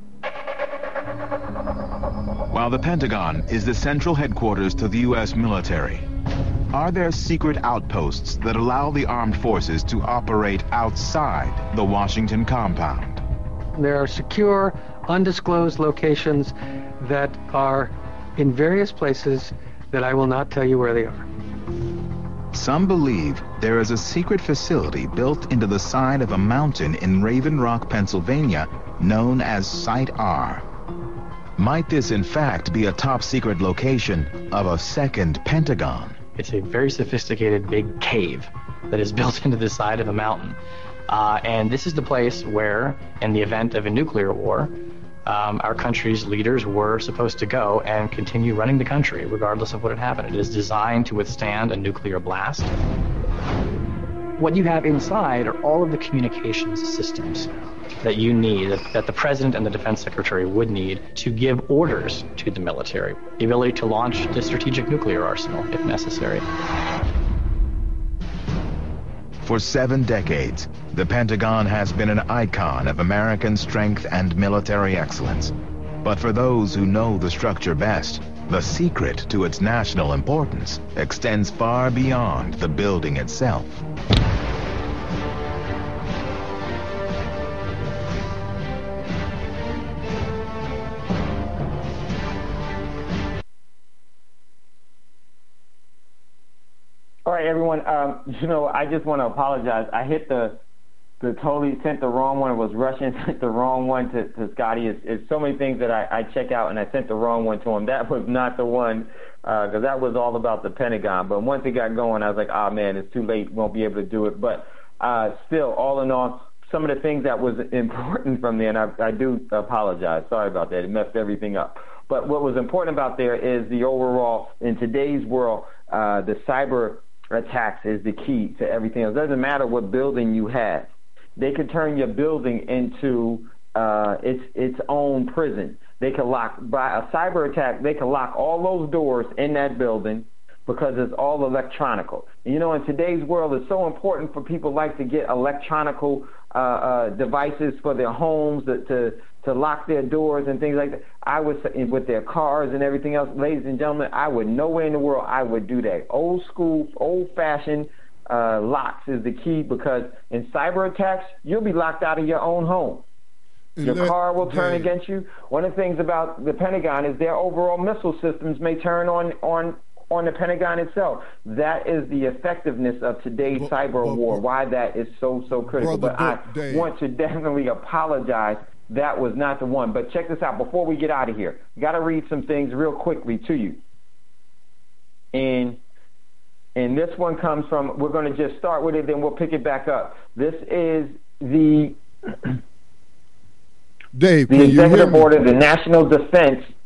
Speaker 11: While the Pentagon is the central headquarters to the U S military, are there secret outposts that allow the armed forces to operate outside the Washington compound?
Speaker 5: There are secure, undisclosed locations that are in various places that I will not tell you where they are.
Speaker 11: Some believe there is a secret facility built into the side of a mountain in Raven Rock, Pennsylvania, known as Site R. Might this in fact be a top secret location of a second Pentagon?
Speaker 16: It's a very sophisticated big cave that is built into the side of a mountain. Uh, and this is the place where, in the event of a nuclear war, Um, our country's leaders were supposed to go and continue running the country regardless of what had happened. It is designed to withstand a nuclear blast. What you have inside are all of the communications systems that you need, that, that the President and the Defense Secretary would need to give orders to the military. The ability to launch the strategic nuclear arsenal if necessary.
Speaker 11: For seven decades, the Pentagon has been an icon of American strength and military excellence. But for those who know the structure best, the secret to its national importance extends far beyond the building itself.
Speaker 4: All right, everyone. Um, you know, I just want to apologize. I hit the, the totally sent the wrong one. It was Russian. Sent the wrong one to, to Scotty. It's, it's so many things that I, I check out, and I sent the wrong one to him. That was not the one, because uh, that was all about the Pentagon. But once it got going, I was like, oh man, it's too late. Won't be able to do it. But uh, still, all in all, some of the things that was important from there, and I, I do apologize. Sorry about that. It messed everything up. But what was important about there is the overall, in today's world, uh, the cyber attacks is the key to everything else. It doesn't matter what building you have. They can turn your building into uh, its its own prison. They can lock, by a cyber attack, they can lock all those doors in that building because it's all electronical. And, you know, in today's world, it's so important for people like to get electronical uh, uh, devices for their homes to, to to lock their doors and things like that. I would say, with their cars and everything else, ladies and gentlemen, I would, nowhere in the world I would do that. Old school, old-fashioned uh, locks is the key, because in cyber attacks, you'll be locked out of your own home. Your that, car will turn Dave. against you. One of the things about the Pentagon is their overall missile systems may turn on on on the Pentagon itself. That is the effectiveness of today's but, cyber but, war, but, why that is so, so critical. Brother, but I Dave. want to definitely apologize. That was not the one. But check this out. Before we get out of here, I got to read some things real quickly to you. And and this one comes from, we're going to just start with it, then we'll pick it back up. This is the,
Speaker 1: Dave,
Speaker 4: the executive order, the National Defense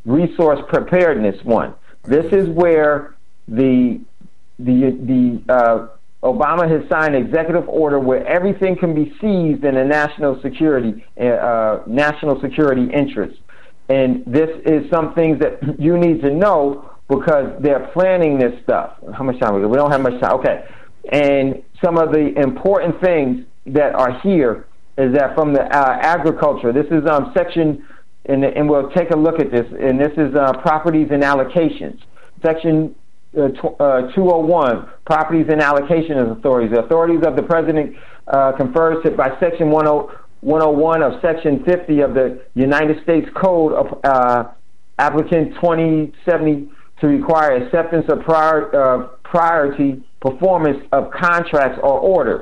Speaker 4: resource preparedness one. This is where the the the uh, Obama has signed an executive order where everything can be seized in a national security uh, national security interest. And this is some things that you need to know because they're planning this stuff. How much time we got? We don't have much time. Okay. And some of the important things that are here is that from the uh, agriculture, this is um, section, and, and we'll take a look at this, and this is uh, properties and allocations. Section uh, tw- uh, two oh one, properties and allocation of authorities. The authorities of the president uh, confers it by section one oh one of section fifty of the United States Code of uh, Applicant twenty seventy to require acceptance of prior, uh, priority performance of contracts or orders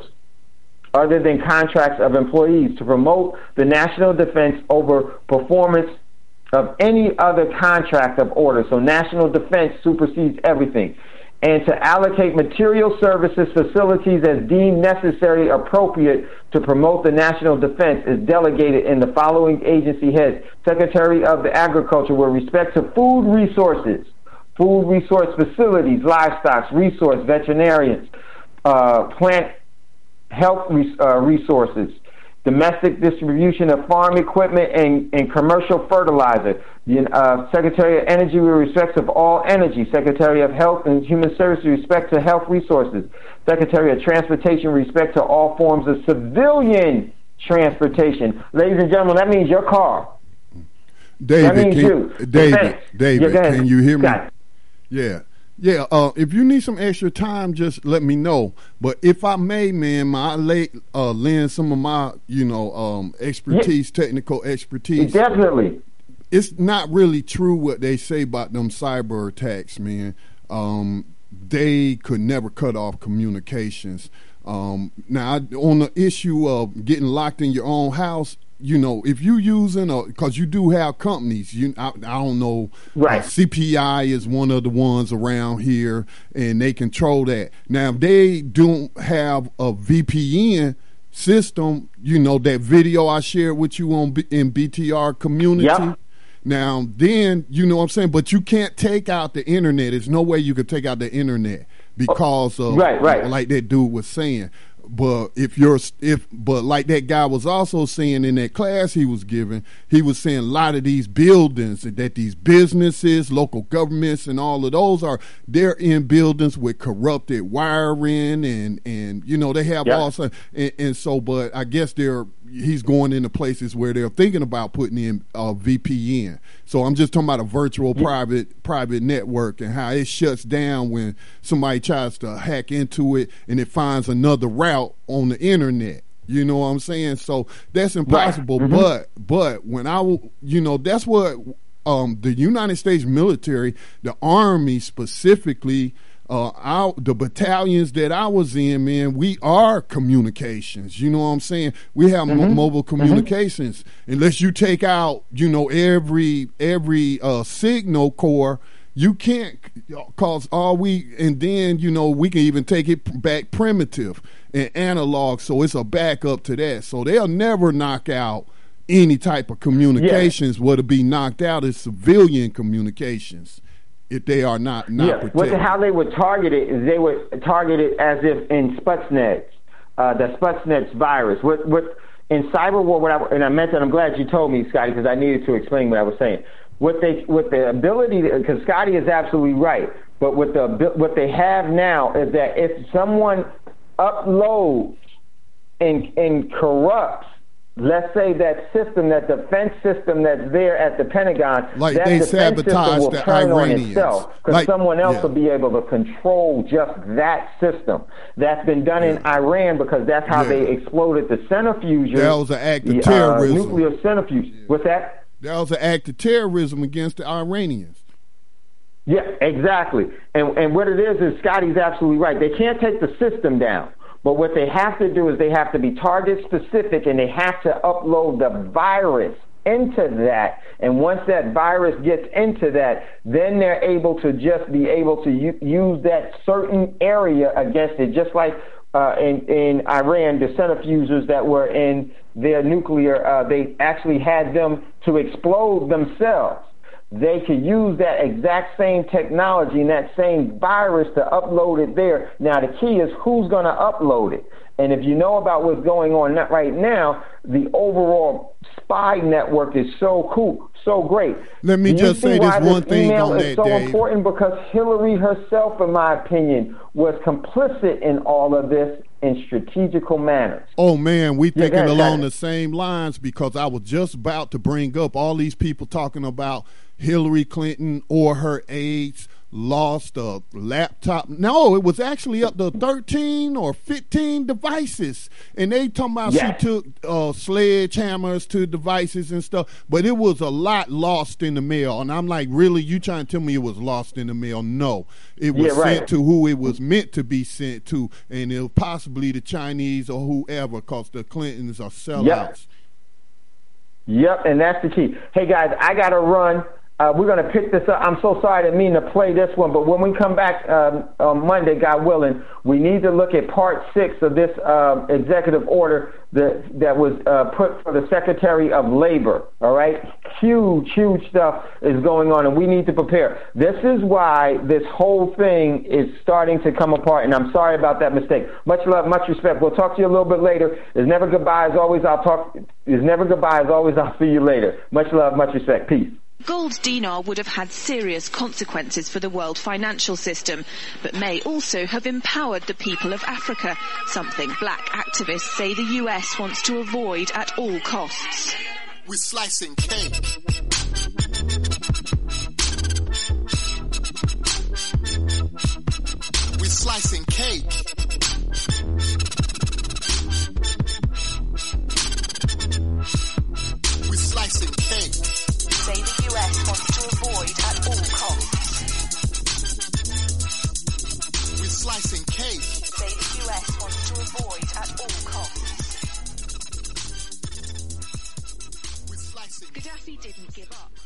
Speaker 4: other than contracts of employees to promote the national defense over performance of any other contract of order. So national defense supersedes everything. And to allocate material services facilities as deemed necessary appropriate to promote the national defense is delegated in the following agency heads. Secretary of the Agriculture with respect to food resources, food resource facilities, livestock resource, veterinarians, uh, plant health res- uh, resources, domestic distribution of farm equipment and, and commercial fertilizer. The uh, Secretary of Energy with respect of all energy. Secretary of Health and Human Services with respect to health resources. Secretary of Transportation with respect to all forms of civilian transportation. Ladies and gentlemen, that means your car.
Speaker 1: David,
Speaker 4: that means
Speaker 1: can,
Speaker 4: you.
Speaker 1: David,
Speaker 4: Defense.
Speaker 1: David,
Speaker 4: yeah,
Speaker 1: can you hear me?
Speaker 4: Got it.
Speaker 1: Yeah. Yeah, uh, if you need some extra time, just let me know. But if I may, man, I lay, uh, lend some of my, you know, um, expertise, yeah. technical expertise.
Speaker 4: Definitely.
Speaker 1: It's not really true what they say about them cyber attacks, man. Um, they could never cut off communications. Um, now, on the issue of getting locked in your own house, you know, if you using a, because you do have companies, you I, I don't know,
Speaker 4: right?
Speaker 1: Uh, C P I is one of the ones around here, and they control that. Now, if they don't have a V P N system, you know, that video I shared with you on B- in B T R community.
Speaker 4: Yep.
Speaker 1: Now, then, you know what I'm saying, but you can't take out the internet. There's no way you could take out the internet because of
Speaker 4: right, right.
Speaker 1: like that dude was saying. But if you're, if, but like that guy was also saying in that class he was giving, he was saying a lot of these buildings that these businesses, local governments, and all of those are, they're in buildings with corrupted wiring and, and, you know, they have
Speaker 4: yep.
Speaker 1: all, and, and so, but I guess they're, he's going into places where they're thinking about putting in a V P N. So I'm just talking about a virtual yeah. private private network and how it shuts down when somebody tries to hack into it and it finds another route on the internet. You know what I'm saying? So that's impossible.
Speaker 4: Right. Mm-hmm.
Speaker 1: But but when I, you know, that's what um, the United States military, the Army specifically, Uh, our, the battalions that I was in, man, we are communications. You know what I'm saying? We have
Speaker 4: mm-hmm.
Speaker 1: mo- mobile communications. Mm-hmm. Unless you take out, you know, every every uh, signal core, you can't, cause all we, and then, you know, we can even take it back primitive and analog, so it's a backup to that. So they'll never knock out any type of communications. Yeah. What'll be knocked out is civilian communications. If they are not not
Speaker 4: yeah.
Speaker 1: protected.
Speaker 4: What the, how they would target it is they would target it as if in Stuxnet, uh, the Stuxnet virus. What what in cyber war? What I, and I meant that. I'm glad you told me, Scotty, because I needed to explain what I was saying. What they what the ability, because Scotty is absolutely right. But what the what they have now is that if someone uploads and and corrupts, let's say that system, that defense system that's there at the Pentagon,
Speaker 1: like
Speaker 4: that
Speaker 1: they
Speaker 4: defense system will
Speaker 1: the
Speaker 4: turn
Speaker 1: Iranians.
Speaker 4: on itself because
Speaker 1: like,
Speaker 4: someone else
Speaker 1: yeah.
Speaker 4: will be able to control just that system. That's been done yeah. in Iran because that's how yeah. they exploded the centrifuges.
Speaker 1: That was an act of
Speaker 4: the,
Speaker 1: terrorism.
Speaker 4: Uh, nuclear centrifuge. Yeah. What's that?
Speaker 1: That was an act of terrorism against the Iranians.
Speaker 4: Yeah, exactly. And and what it is is Scotty's absolutely right. They can't take the system down. But what they have to do is they have to be target specific and they have to upload the virus into that. And once that virus gets into that, then they're able to just be able to u- use that certain area against it, just like uh, in, in Iran, the centrifuges that were in their nuclear, uh, they actually had them to explode themselves. they could use that exact same technology and that same virus to upload it there. Now, the key is who's going to upload it. And if you know about what's going on right now, the overall spy network is so cool, so great.
Speaker 1: Let me just say this one thing on that, Dave.
Speaker 4: Email is so important because Hillary herself, in my opinion, was complicit in all of this in strategical manners.
Speaker 1: Oh, man, we thinking yeah, along the same lines, because I was just about to bring up all these people talking about Hillary Clinton or her aides lost a laptop. No, it was actually up to thirteen or fifteen devices. And they talking about yeah. she took uh, sledgehammers to devices and stuff. But it was a lot lost in the mail. And I'm like, really? You trying to tell me it was lost in the mail? No. It was yeah, right. sent to who it was meant to be sent to. And it was possibly the Chinese or whoever, because the Clintons are sellouts.
Speaker 4: Yep. yep, and that's the key. Hey, guys, I got to run. Uh, we're going to pick this up. I'm so sorry I didn't mean to play this one, but when we come back um, on Monday, God willing, we need to look at part six of this uh, executive order that, that was uh, put for the Secretary of Labor, all right? Huge, huge stuff is going on, and we need to prepare. This is why this whole thing is starting to come apart, and I'm sorry about that mistake. Much love, much respect. We'll talk to you a little bit later. There's never goodbye. As always, I'll talk. There's never goodbye. As always, I'll see you later. Much love, much respect. Peace.
Speaker 2: Gold dinar would have had serious consequences for the world financial system, but may also have empowered the people of Africa, something black activists say the U S wants to avoid at all costs.
Speaker 8: We're slicing cake. We're slicing cake. We're slicing cake.
Speaker 2: Say the U S wants to avoid at all costs.
Speaker 8: We're slicing cake.
Speaker 2: Say the U S wants to avoid at all costs.
Speaker 8: We're slicing.
Speaker 2: Gaddafi didn't give up.